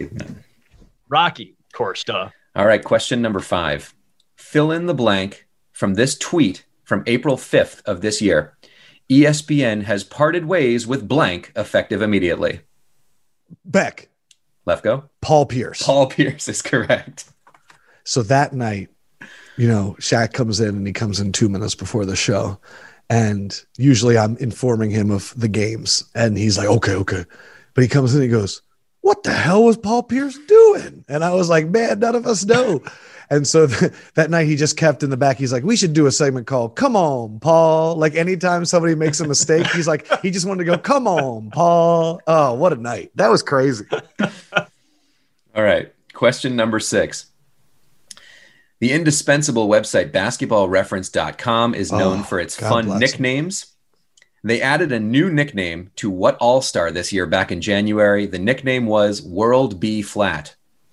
Rocky, of course, duh. All right, question number five. Fill in the blank from this tweet from April fifth of this year. E S P N has parted ways with blank effective immediately. Beck, Left go. Paul Pierce. Paul Pierce is correct. So that night, you know, Shaq comes in and he comes in two minutes before the show. And usually I'm informing him of the games. And he's like, okay, okay. But he comes in and he goes, what the hell was Paul Pierce doing? And I was like, man, none of us know. And so th- that night he just kept in the back. He's like, we should do a segment called Come On, Paul. Like anytime somebody makes a mistake, he's like, he just wanted to go, come on, Paul. Oh, what a night. That was crazy. All right. Question number six. The indispensable website basketball reference dot com is known Oh, for its God fun bless 'em. nicknames. They added a new nickname to What All-Star this year back in January. The nickname was World B Flat.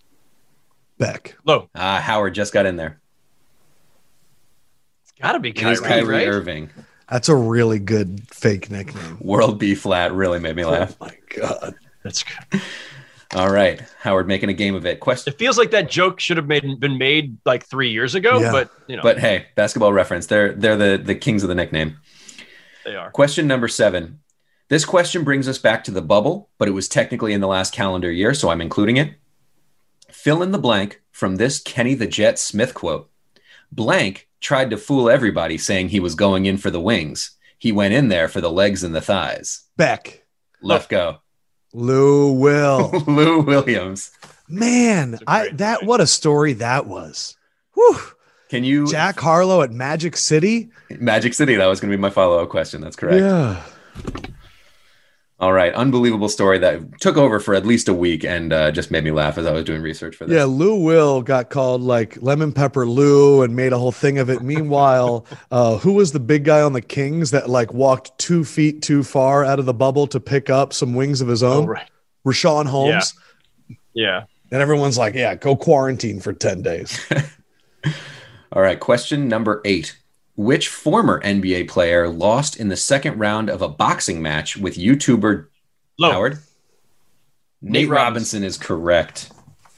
Beck. Low. Ah, Howard just got in there. It's got to be It is Kyrie, Kyrie right? Irving. That's a really good fake nickname. World B flat really made me laugh. Oh my God. That's good. All right. Howard making a game of it. Question. It feels like that joke should have made, been made like three years ago, Yeah. but you know, But hey, Basketball Reference. They're they're the, the kings of the nickname. they are. Question number seven. This question brings us back to the bubble, but it was technically in the last calendar year, so I'm including it. Fill in the blank from this Kenny the Jet Smith quote. Blank tried to fool everybody saying he was going in for the wings. He went in there for the legs and the thighs. Beck. Left go. Lou Will. Lou Williams. Man, That's a I great that movie. what a story that was. Whew. Can you Jack Harlow at Magic City? Magic City? That was going to be my follow-up question. That's correct. Yeah. All right. Unbelievable story that took over for at least a week and uh, just made me laugh as I was doing research for this. Yeah, Lou Will got called like Lemon Pepper Lou and made a whole thing of it. Meanwhile, uh, who was the big guy on the Kings that like walked two feet too far out of the bubble to pick up some wings of his own? Oh, right. Rashawn Holmes. Yeah. And everyone's like, yeah, go quarantine for ten days. All right. Question number eight. Which former N B A player lost in the second round of a boxing match with YouTuber Low. Howard? Nate, Nate Robinson. Robinson. is correct.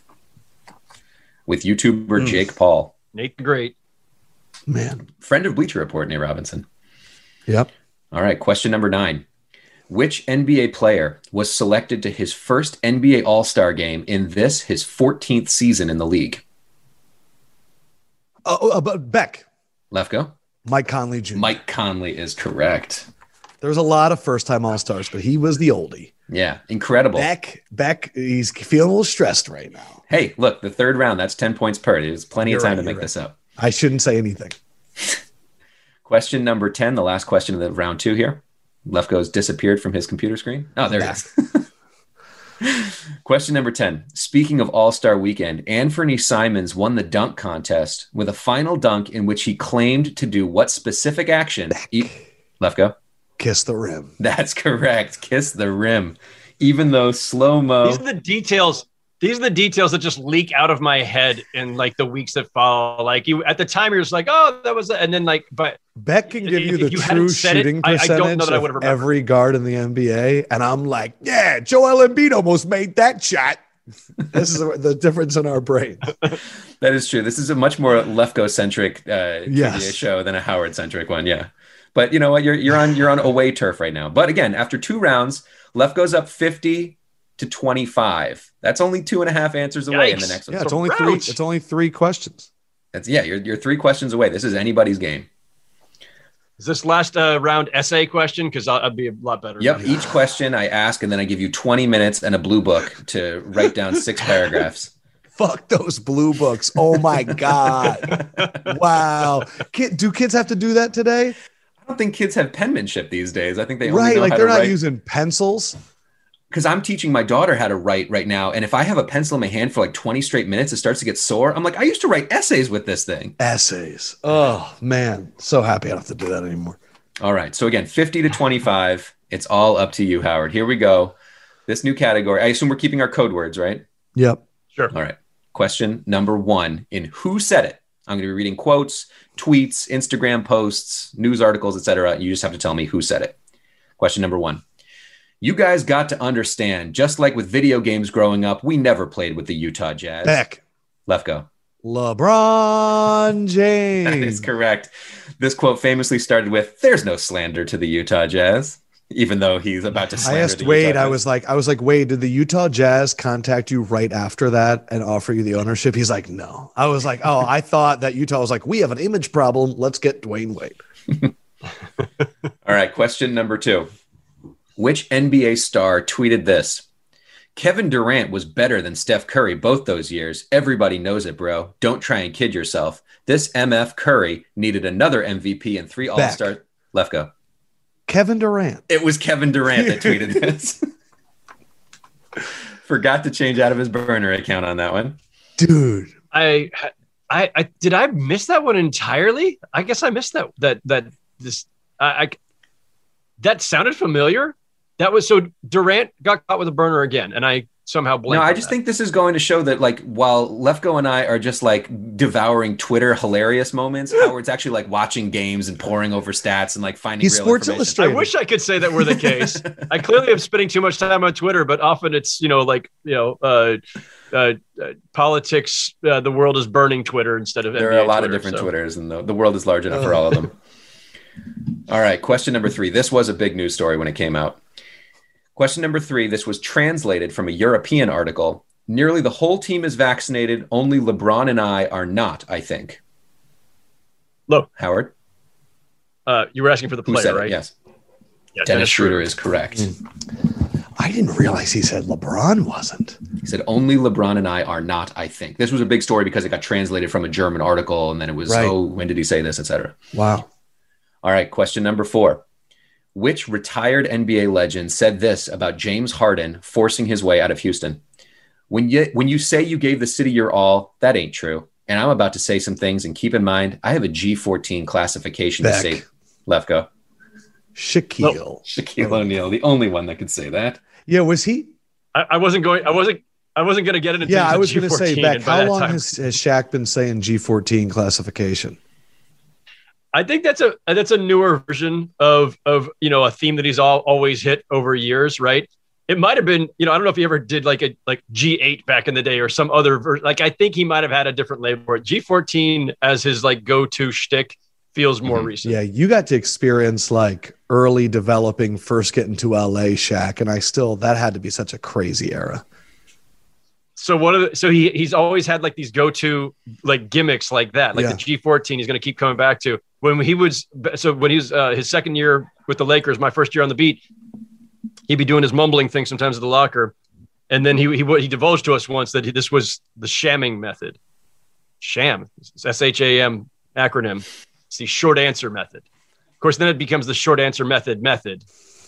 With YouTuber Mm. Jake Paul. Nate the Great. Man. Friend of Bleacher Report, Nate Robinson. Yep. All right. Question number nine. Which N B A player was selected to his first N B A All-Star game in this, his fourteenth season in the league? Oh, uh, but Beck. Left go. Mike Conley Junior Mike Conley is correct. There was a lot of first-time All-Stars, but he was the oldie. Yeah. Incredible. Beck, Beck, he's feeling a little stressed right now. Hey, look, the third round, that's ten points per. There's plenty You're of time right, to you're make right. this up. I shouldn't say anything. Question number ten, the last question of the round two here. Lefko's disappeared from his computer screen. Oh, there Yeah. it is. Question number ten. Speaking of All-Star Weekend, Anthony Simons won the dunk contest with a final dunk in which he claimed to do what specific action? E- Lefko. Kiss the rim. That's correct. Kiss the rim. Even though slow-mo. These are the details. These are the details that just leak out of my head in like the weeks that follow. Like you at the time, you're just like, oh, that was, and then like, but Beck can give you If the you hadn't true said it, shooting I- I percentage don't know that I of would have remembered. every guard in the N B A, and I'm like, yeah, Joel Embiid almost made that shot. This is the difference in our brain. That is true. This is a much more Lefko-centric uh, Yes. trivia show than a Howard-centric one. Yeah, but you know what? You're you're on you're on away turf right now. But again, after two rounds, Lefko's up fifty to twenty-five. That's only two and a half answers away in the Yikes. next one. Yeah, It's it's a only three. rout. It's only three questions. That's yeah. You're you're three questions away. This is anybody's game. is this last uh, round essay question? Because I'd be a lot better. Yep. Each question I ask, and then I give you twenty minutes and a blue book to write down six paragraphs. Fuck those blue books. Oh my God. Wow. Kid, do kids have to do that today? I don't think kids have penmanship these days. I think they only Right. know Like how they're to not write. using pencils. Because I'm teaching my daughter how to write right now. And if I have a pencil in my hand for like twenty straight minutes, it starts to get sore. I'm like, I used to write essays with this thing. Essays. Oh man. So happy I don't have to do that anymore. All right. So again, fifty to twenty-five. It's all up to you, Howard. Here we go. This new category. I assume we're keeping our code words, right? Yep. Sure. All right. Question number one. In Who Said It? I'm going to be reading quotes, tweets, Instagram posts, news articles, et cetera. You just have to tell me who said it. Question number one. You guys got to understand, just like with video games growing up, we never played with the Utah Jazz. Beck. Left go. LeBron That is James. correct. This quote famously started with, "There's no slander to the Utah Jazz," even though he's about to I slander asked the Wade, Utah I Jazz. was like, I was like, Wade, did the Utah Jazz contact you right after that and offer you the ownership? He's like, no. I was like, oh, I thought that Utah was like, we have an image problem. Let's get Dwayne Wade. All right, question number two. Which N B A star tweeted this? Kevin Durant was better than Steph Curry both those years. Everybody knows it, bro. Don't try and kid yourself. This M F Curry needed another M V P and three All-Star. Left go. Kevin Durant. It was Kevin Durant that tweeted this. Forgot to change out of his burner account on that one. Dude. I, I, I did I miss that one entirely? I guess I missed that. That that this. I, I that sounded familiar. That was so Durant got caught with a burner again, and I somehow blink. No, I on just that. think this is going to show that, like, while Lefko and I are just like devouring Twitter hilarious moments, Howard's actually like watching games and poring over stats and like finding He's real Sports information. Illustrated. I wish I could say that we're the case. I clearly am spending too much time on Twitter, but often it's, you know, like, you know, uh, uh, uh, politics, uh, the world is burning Twitter instead of There N B A are a lot Twitter, of different so. Twitters, and the, the world is large enough for all of them. All right, question number three. This was a big news story when it came out. Question number three. This was translated from a European article. Nearly the whole team is vaccinated. Only LeBron and I are not, I think. Look, Howard? uh, you were asking for the Who player, said it? right? Yes. Yeah, Dennis Schroeder is correct. I didn't realize he said LeBron wasn't. He said, only LeBron and I are not, I think. This was a big story because it got translated from a German article, and then it was, Right. oh, when did he say this, et cetera. Wow. All right, question number four. Which retired N B A legend said this about James Harden forcing his way out of Houston? When you, when you say you gave the city your all, that ain't true. And I'm about to say some things, and keep in mind, I have a G fourteen classification Beck. to say. Lefko. Shaquille. Nope. Shaquille O'Neal, the only one that could say that. Yeah, was he? I, I wasn't going. I wasn't. I wasn't going to get into. Yeah, I was going to say, Beck, and by how that long time- has, has Shaq been saying G fourteen classification? I think that's a that's a newer version of of you know a theme that he's all, always hit over years, right? It might have been, you know, I don't know if he ever did like a like G eight back in the day or some other ver- like I think he might have had a different label for it. G fourteen as his like go-to shtick feels more Mhm. recent. Yeah, you got to experience like early developing, first getting to L A, Shaq, and I still that had to be such a crazy era. So one of the, so he he's always had like these go-to like gimmicks like that, like Yeah. the G fourteen. He's going to keep coming back to when he was so when he was uh, his second year with the Lakers, my first year on the beat. He'd be doing his mumbling thing sometimes at the locker, and then he he he divulged to us once that he, this was the shamming method. Sham, it's S H A M acronym. It's the short answer method. Of course, then it becomes the short answer method method.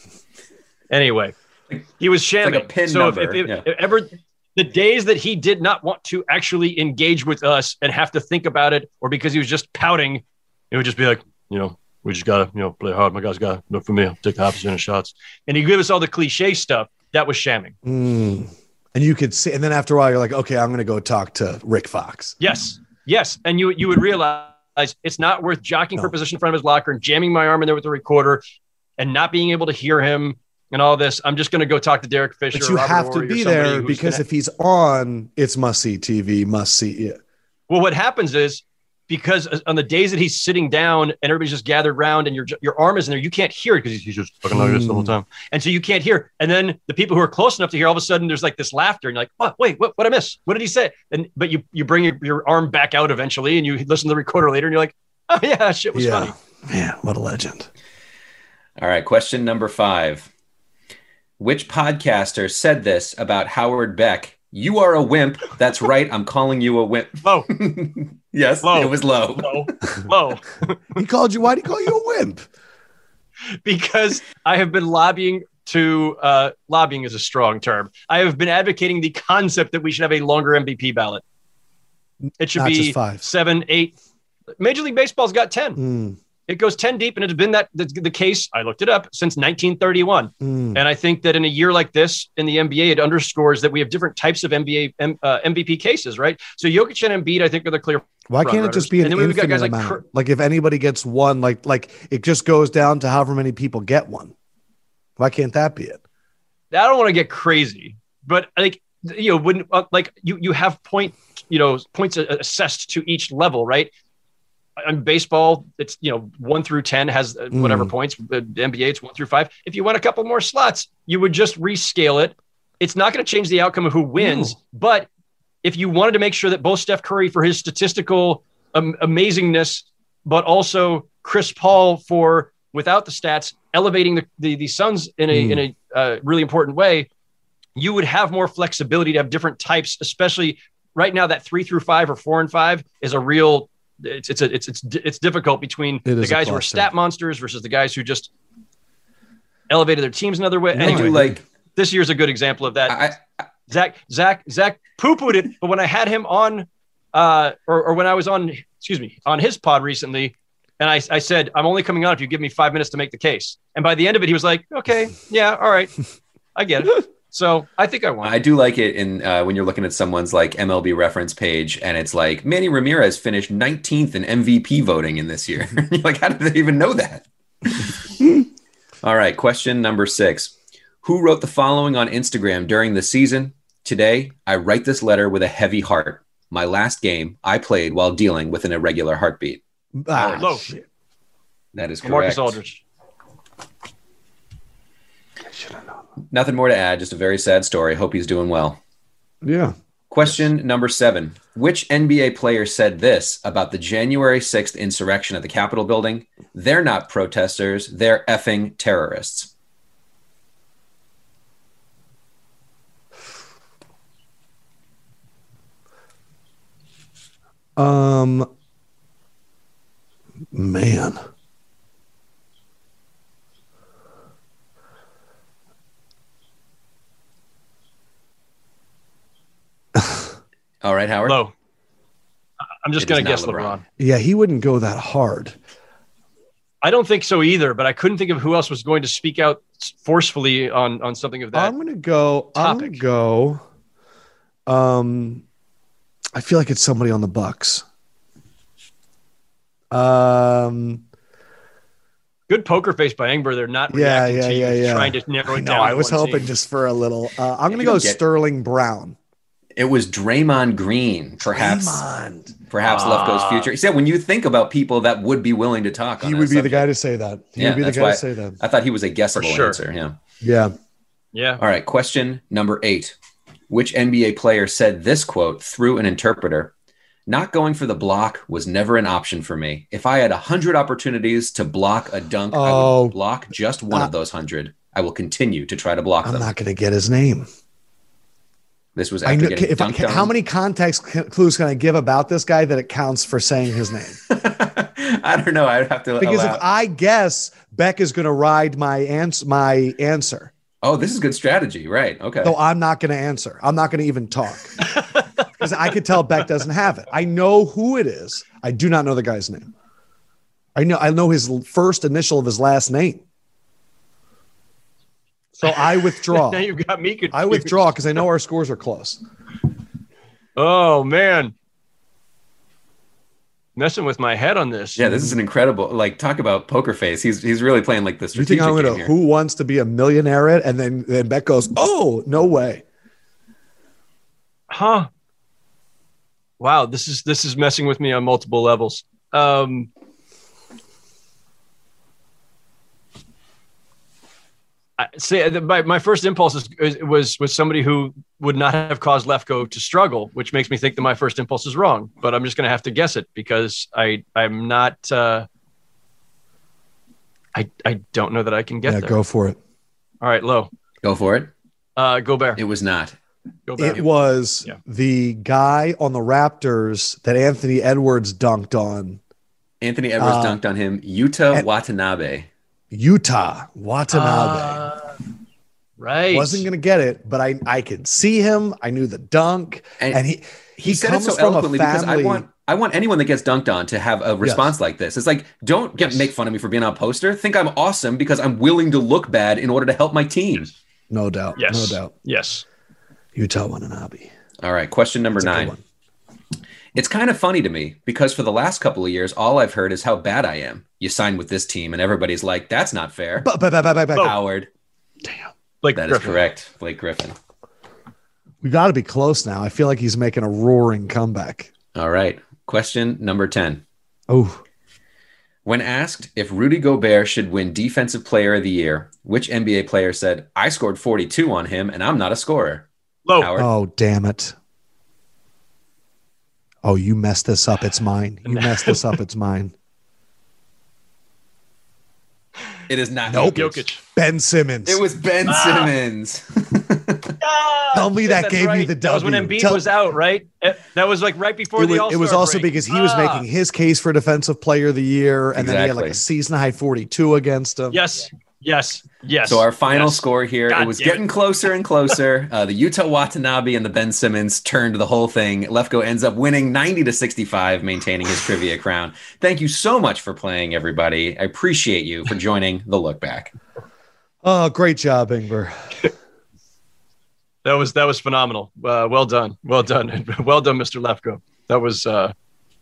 Anyway, he was shamming. like a pin so if, number, if, if, yeah. if ever the days that he did not want to actually engage with us and have to think about it, or because he was just pouting, it would just be like, you know, we just gotta, you know, play hard. My guys gotta look for me. I'll take the half percent of shots. And he give us all the cliche stuff. That was shamming. Mm. And you could see, and then after a while, you're like, okay, I'm going to go talk to Rick Fox. Yes. Yes. And you you would realize it's not worth jockeying No. for position in front of his locker and jamming my arm in there with the recorder and not being able to hear him and all this. I'm just going to go talk to Derek Fisher. But you or Robert have Horry to or be somebody there who's because gonna- if he's on, it's must see T V, must see it. Well, what happens is because on the days that he's sitting down and everybody's just gathered around and your your arm is in there, you can't hear it because he's just fucking like this the whole time. And so you can't hear. And then the people who are close enough to hear, all of a sudden there's like this laughter and you're like, what? Wait, what? What I miss? What did he say? And but you you bring your, your arm back out eventually and you listen to the recorder later and you're like, oh yeah, that shit was Yeah. funny. Man, what a legend. All right, question number five. Which podcaster said this about Howard Beck? You are a wimp. That's right. I'm calling you a wimp. Low, Yes, Low. it was low. low, low. He called you, why did he call you a wimp? Because I have been lobbying to uh, lobbying is a strong term. I have been advocating the concept that we should have a longer M V P ballot. It should Not be just five. seven, eight. Major League Baseball's got ten. Mm, It goes ten deep, and it's been that the, the case. I looked it up since nineteen thirty-one, mm. and I think that in a year like this in the N B A, it underscores that we have different types of N B A M, uh, M V P cases, right? So Jokic and Embiid, I think, are the clear. Why can't it just be an And then we've got infinite guys like amount? Cur- Like if anybody gets one, like like it just goes down to however many people get one. Why can't that be it? I don't want to get crazy, but like you know, when uh, like you you have point you know points assessed to each level, right? In baseball, it's you know one through ten has uh, whatever Mm. points. The N B A, it's one through five. If you want a couple more slots, you would just rescale it. It's not going to change the outcome of who wins, No. but if you wanted to make sure that both Steph Curry for his statistical um, amazingness, but also Chris Paul for without the stats elevating the the, the Suns in a Mm. in a uh, really important way, you would have more flexibility to have different types. Especially right now, that three through five or four and five is a real. It's it's a, it's it's it's difficult between It the is a guys who are cluster. stat monsters versus the guys who just elevated their teams another way. No, anyway, I do like this year's a good example of that. I, Zach, Zach, Zach poo-pooed it, but when I had him on, uh, or, or when I was on, excuse me, on his pod recently, and I, I said, I'm only coming on if you give me five minutes to make the case. And by the end of it, he was like, okay, yeah, all right, I get it. So I think I won. I do like it in uh, when you're looking at someone's like M L B reference page and it's like Manny Ramirez finished nineteenth in M V P voting in this year. You're like, how did they even know that? All right. Question number six. Who wrote the following on Instagram during the season? Today, I write this letter with a heavy heart. My last game I played while dealing with an irregular heartbeat. Ah, Low. shit. That is correct. Marcus Aldridge. Nothing more to add. Just a very sad story. Hope he's doing well. Yeah. Question number seven. Which N B A player said this about the January sixth insurrection at the Capitol building? They're not protesters. They're effing terrorists. Um, man. All right, Howard. Low. I'm just It going is to not guess LeBron. LeBron. Yeah, he wouldn't go that hard. I don't think so either, but I couldn't think of who else was going to speak out forcefully on, on something of that. I'm gonna go. I'm gonna topic. go. Um, I feel like it's somebody on the Bucks. Um, Good poker face by Engber. They're not Yeah, reacting yeah, to you, yeah, yeah. trying to narrow it no, down. I to was one hoping team. just for a little. Uh, I'm gonna you go don't get- Sterling Brown. It was Draymond Green, perhaps. Draymond. Perhaps Lefko's future. He said, when you think about people that would be willing to talk, on He that would be the subject. guy to say that. He Yeah, would be the that's guy why to say that. I thought he was a guessable sure. answer. Yeah. Yeah. Yeah. All right. Question number eight. Which N B A player said this quote through an interpreter? Not going for the block was never an option for me. If I had a hundred opportunities to block a dunk, I Oh. would block just one Uh, of those hundred. I will continue to try to block I'm them. not gonna get his name. This was I after know. getting If I, dunked on. how many context c- clues can I give about this guy that it counts for saying his name? I don't know. I'd have to Because allow- if I guess Beck is going to ride my ans- my answer, Oh, this is good strategy. Right. Okay. so I'm not going to answer. I'm not going to even talk because I could tell Beck doesn't have it. I know who it is. I do not know the guy's name. I know. I know his l- first initial of his last name. So I withdraw. Now you've got me confused. I withdraw because I know our scores are close. Oh, man. Messing with my head on this. Yeah, this is an incredible. Like, talk about poker face. He's he's really playing like the You strategic think I'm game going to here. who wants to be a millionaire it, and then then Beck goes, oh no way. Huh. Wow, this is this is messing with me on multiple levels. Um, I, say the- my, my first impulse is, is, was was somebody who would not have caused Lefko to struggle, which makes me think that my first impulse is wrong. But I'm just going to have to guess it because I I'm not. Uh, I I don't know that I can get Yeah, there. go for it. All right, low. Go for it. Uh, Gobert. It was not. Gobert. It was Yeah. the guy on the Raptors that Anthony Edwards dunked on. Anthony Edwards Uh, dunked on him. Yuta and- Watanabe. Utah Watanabe. Uh, right. Wasn't going to get it, but I I could see him. I knew the dunk, And and, he He, he, said it comes so from a eloquently because I family. want I want anyone that gets dunked on to have a response like this. It's like, don't get Yes. make fun of me for being on a poster. Think I'm awesome because I'm willing to look bad in order to help my team. No doubt. Yes. No doubt. Yes. Utah Watanabe. All right, question number That's a good nine. one. It's kind of funny to me because for the last couple of years, all I've heard is how bad I am. You signed with this team, and everybody's like, "That's not fair." But, but, but, but, but, Oh. Howard, Blake that is Griffin. correct. Blake Griffin. we got to be close now. I feel like he's making a roaring comeback. All right, question number ten. Oh, When asked if Rudy Gobert should win Defensive Player of the Year, which N B A player said, "I scored forty-two on him, and I'm not a scorer"? Low. Howard. oh, damn it. Oh, you messed this up. It's mine. You messed this up. It's mine. It is not Nope. Jokic. Jokic. Ben Simmons. It was Ben Simmons. Tell me that That's gave you right. the That was when W. Embiid Tell- was out, right? It- that was like right before It the was, All-Star it was also break. because he was Ah. making his case for Defensive Player of the Year, and then he had like Exactly. a season high forty-two against him. Yes. Yes. Yes. So our final yes. score here, God it was damn getting closer and closer. Uh, the Utah Watanabe and the Ben Simmons turned the whole thing. Lefko ends up winning ninety to sixty-five, maintaining his trivia crown. Thank you so much for playing, everybody. I appreciate you for joining the Look Back. Oh, great job, Ingber. that was that was phenomenal. Uh, well done, well done, well done, Mister Lefko. That was uh,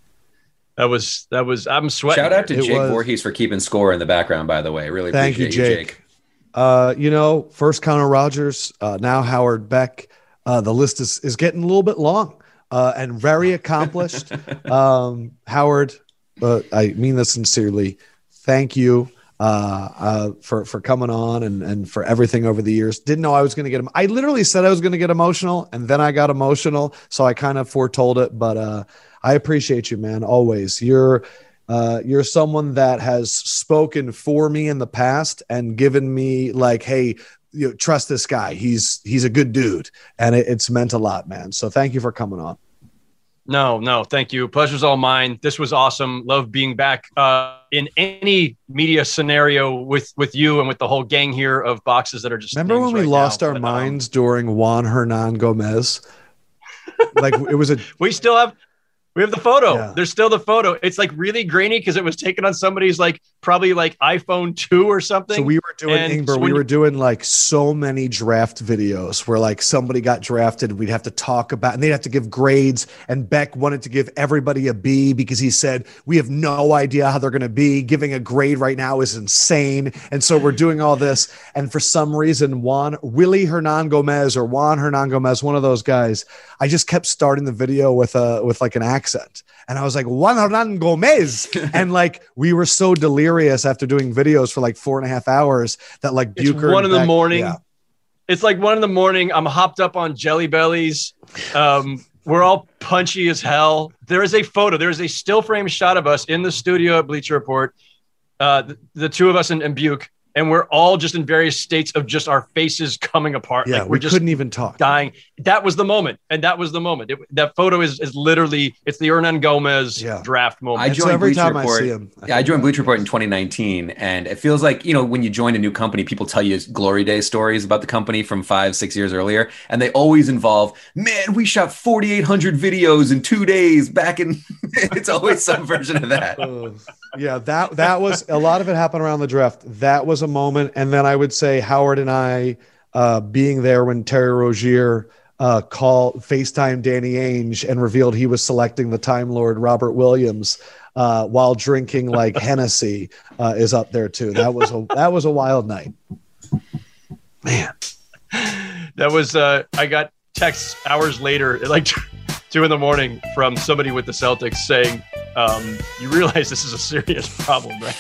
that was that was. I'm sweating. Shout out to It Jake was- Voorhees for keeping score in the background. By the way, really Thank you, appreciate Jake. Uh, you know, first Connor Rogers, uh, now Howard Beck. Uh, the list is is getting a little bit long uh, and very accomplished. um, Howard, uh, I mean this sincerely. Thank you uh, uh, for for coming on and and for everything over the years. Didn't know I was going to get him. I literally said I was going to get emotional, and then I got emotional, so I kind of foretold it. But uh, I appreciate you, man. Always, you're. Uh, you're someone that has spoken for me in the past and given me like, hey, you know, trust this guy. He's he's a good dude, and it, it's meant a lot, man. So thank you for coming on. No, no, thank you. Pleasure's all mine. This was awesome. Love being back uh, in any media scenario with with you and with the whole gang here of boxes that are just. Remember when we right lost now. our But, um, minds during Juan Hernan Gomez? Like it was a we still have. We have the photo. Yeah. There's still the photo. It's like really grainy because it was taken on somebody's like probably like iPhone two or something. So we were doing And Ingber, so we when were you- doing like so many draft videos where like somebody got drafted. We'd have to talk about, and they'd have to give grades. And Beck wanted to give everybody a B because he said, we have no idea how they're going to be. Giving a grade right now is insane. And so we're doing all this. And for some reason, Juan, Willie Hernan Gomez or Juan Hernan Gomez, one of those guys, I just kept starting the video with a, with like an accent. And I was like, Juan Hernan Gomez. And like, we were so delirious after doing videos for like four and a half hours that like It's Bucher one and in the Beck- morning. Yeah. It's like one in the morning. I'm hopped up on Jelly Bellies. Um, we're all punchy as hell. There is a photo. There is a still frame shot of us in the studio at Bleacher Report. Uh, the, the two of us and, and Buke. And we're all just in various states of just our faces coming apart. Yeah, like we're we just couldn't even talk. dying. That was the moment. And that was the moment. It, that photo is, is literally, it's the Hernan Gomez Yeah. draft moment. I And so joined every Bleacher time Report. I see him, I Yeah, I think joined about Bleacher Report in twenty nineteen, and it feels like, you know, when you join a new company, people tell you glory day stories about the company from five, six years earlier, and they always involve, man, we shot forty-eight hundred videos in two days back in. It's always some version of that. Uh, yeah, that that was a lot of it happened around the draft. That was a moment, and then I would say Howard and I uh, being there when Terry Rozier uh, called FaceTime Danny Ainge and revealed he was selecting the Time Lord Robert Williams uh, while drinking like Hennessy uh, is up there too. That was a that was a wild night, man. That was, uh, I got texts hours later, at like two in the morning from somebody with the Celtics saying, um, you realize this is a serious problem, right?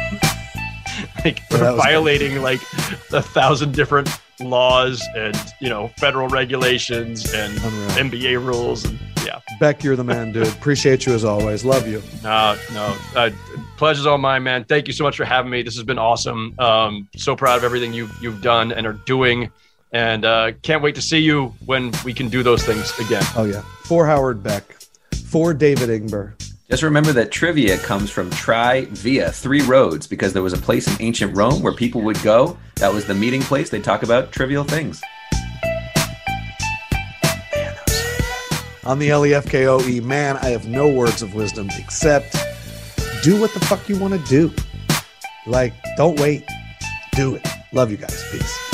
Like Yeah, that we're was violating like a thousand different laws and, you know, federal regulations and Unreal. N B A rules. And yeah, Beck, you're the man, dude. Appreciate you as always. Love you. no, no, uh, pleasure's all mine, man. Thank you so much for having me. This has been awesome. Um, so proud of everything you've, you've done and are doing. And uh, can't wait to see you when we can do those things again. Oh yeah, for Howard Beck, for David Ingber. Just remember that trivia comes from tri via three roads, because there was a place in ancient Rome where people would go. That was the meeting place. They talk about trivial things. On the L E F K O E, man, I have no words of wisdom except do what the fuck you want to do. Like, don't wait. Do it. Love you guys. Peace.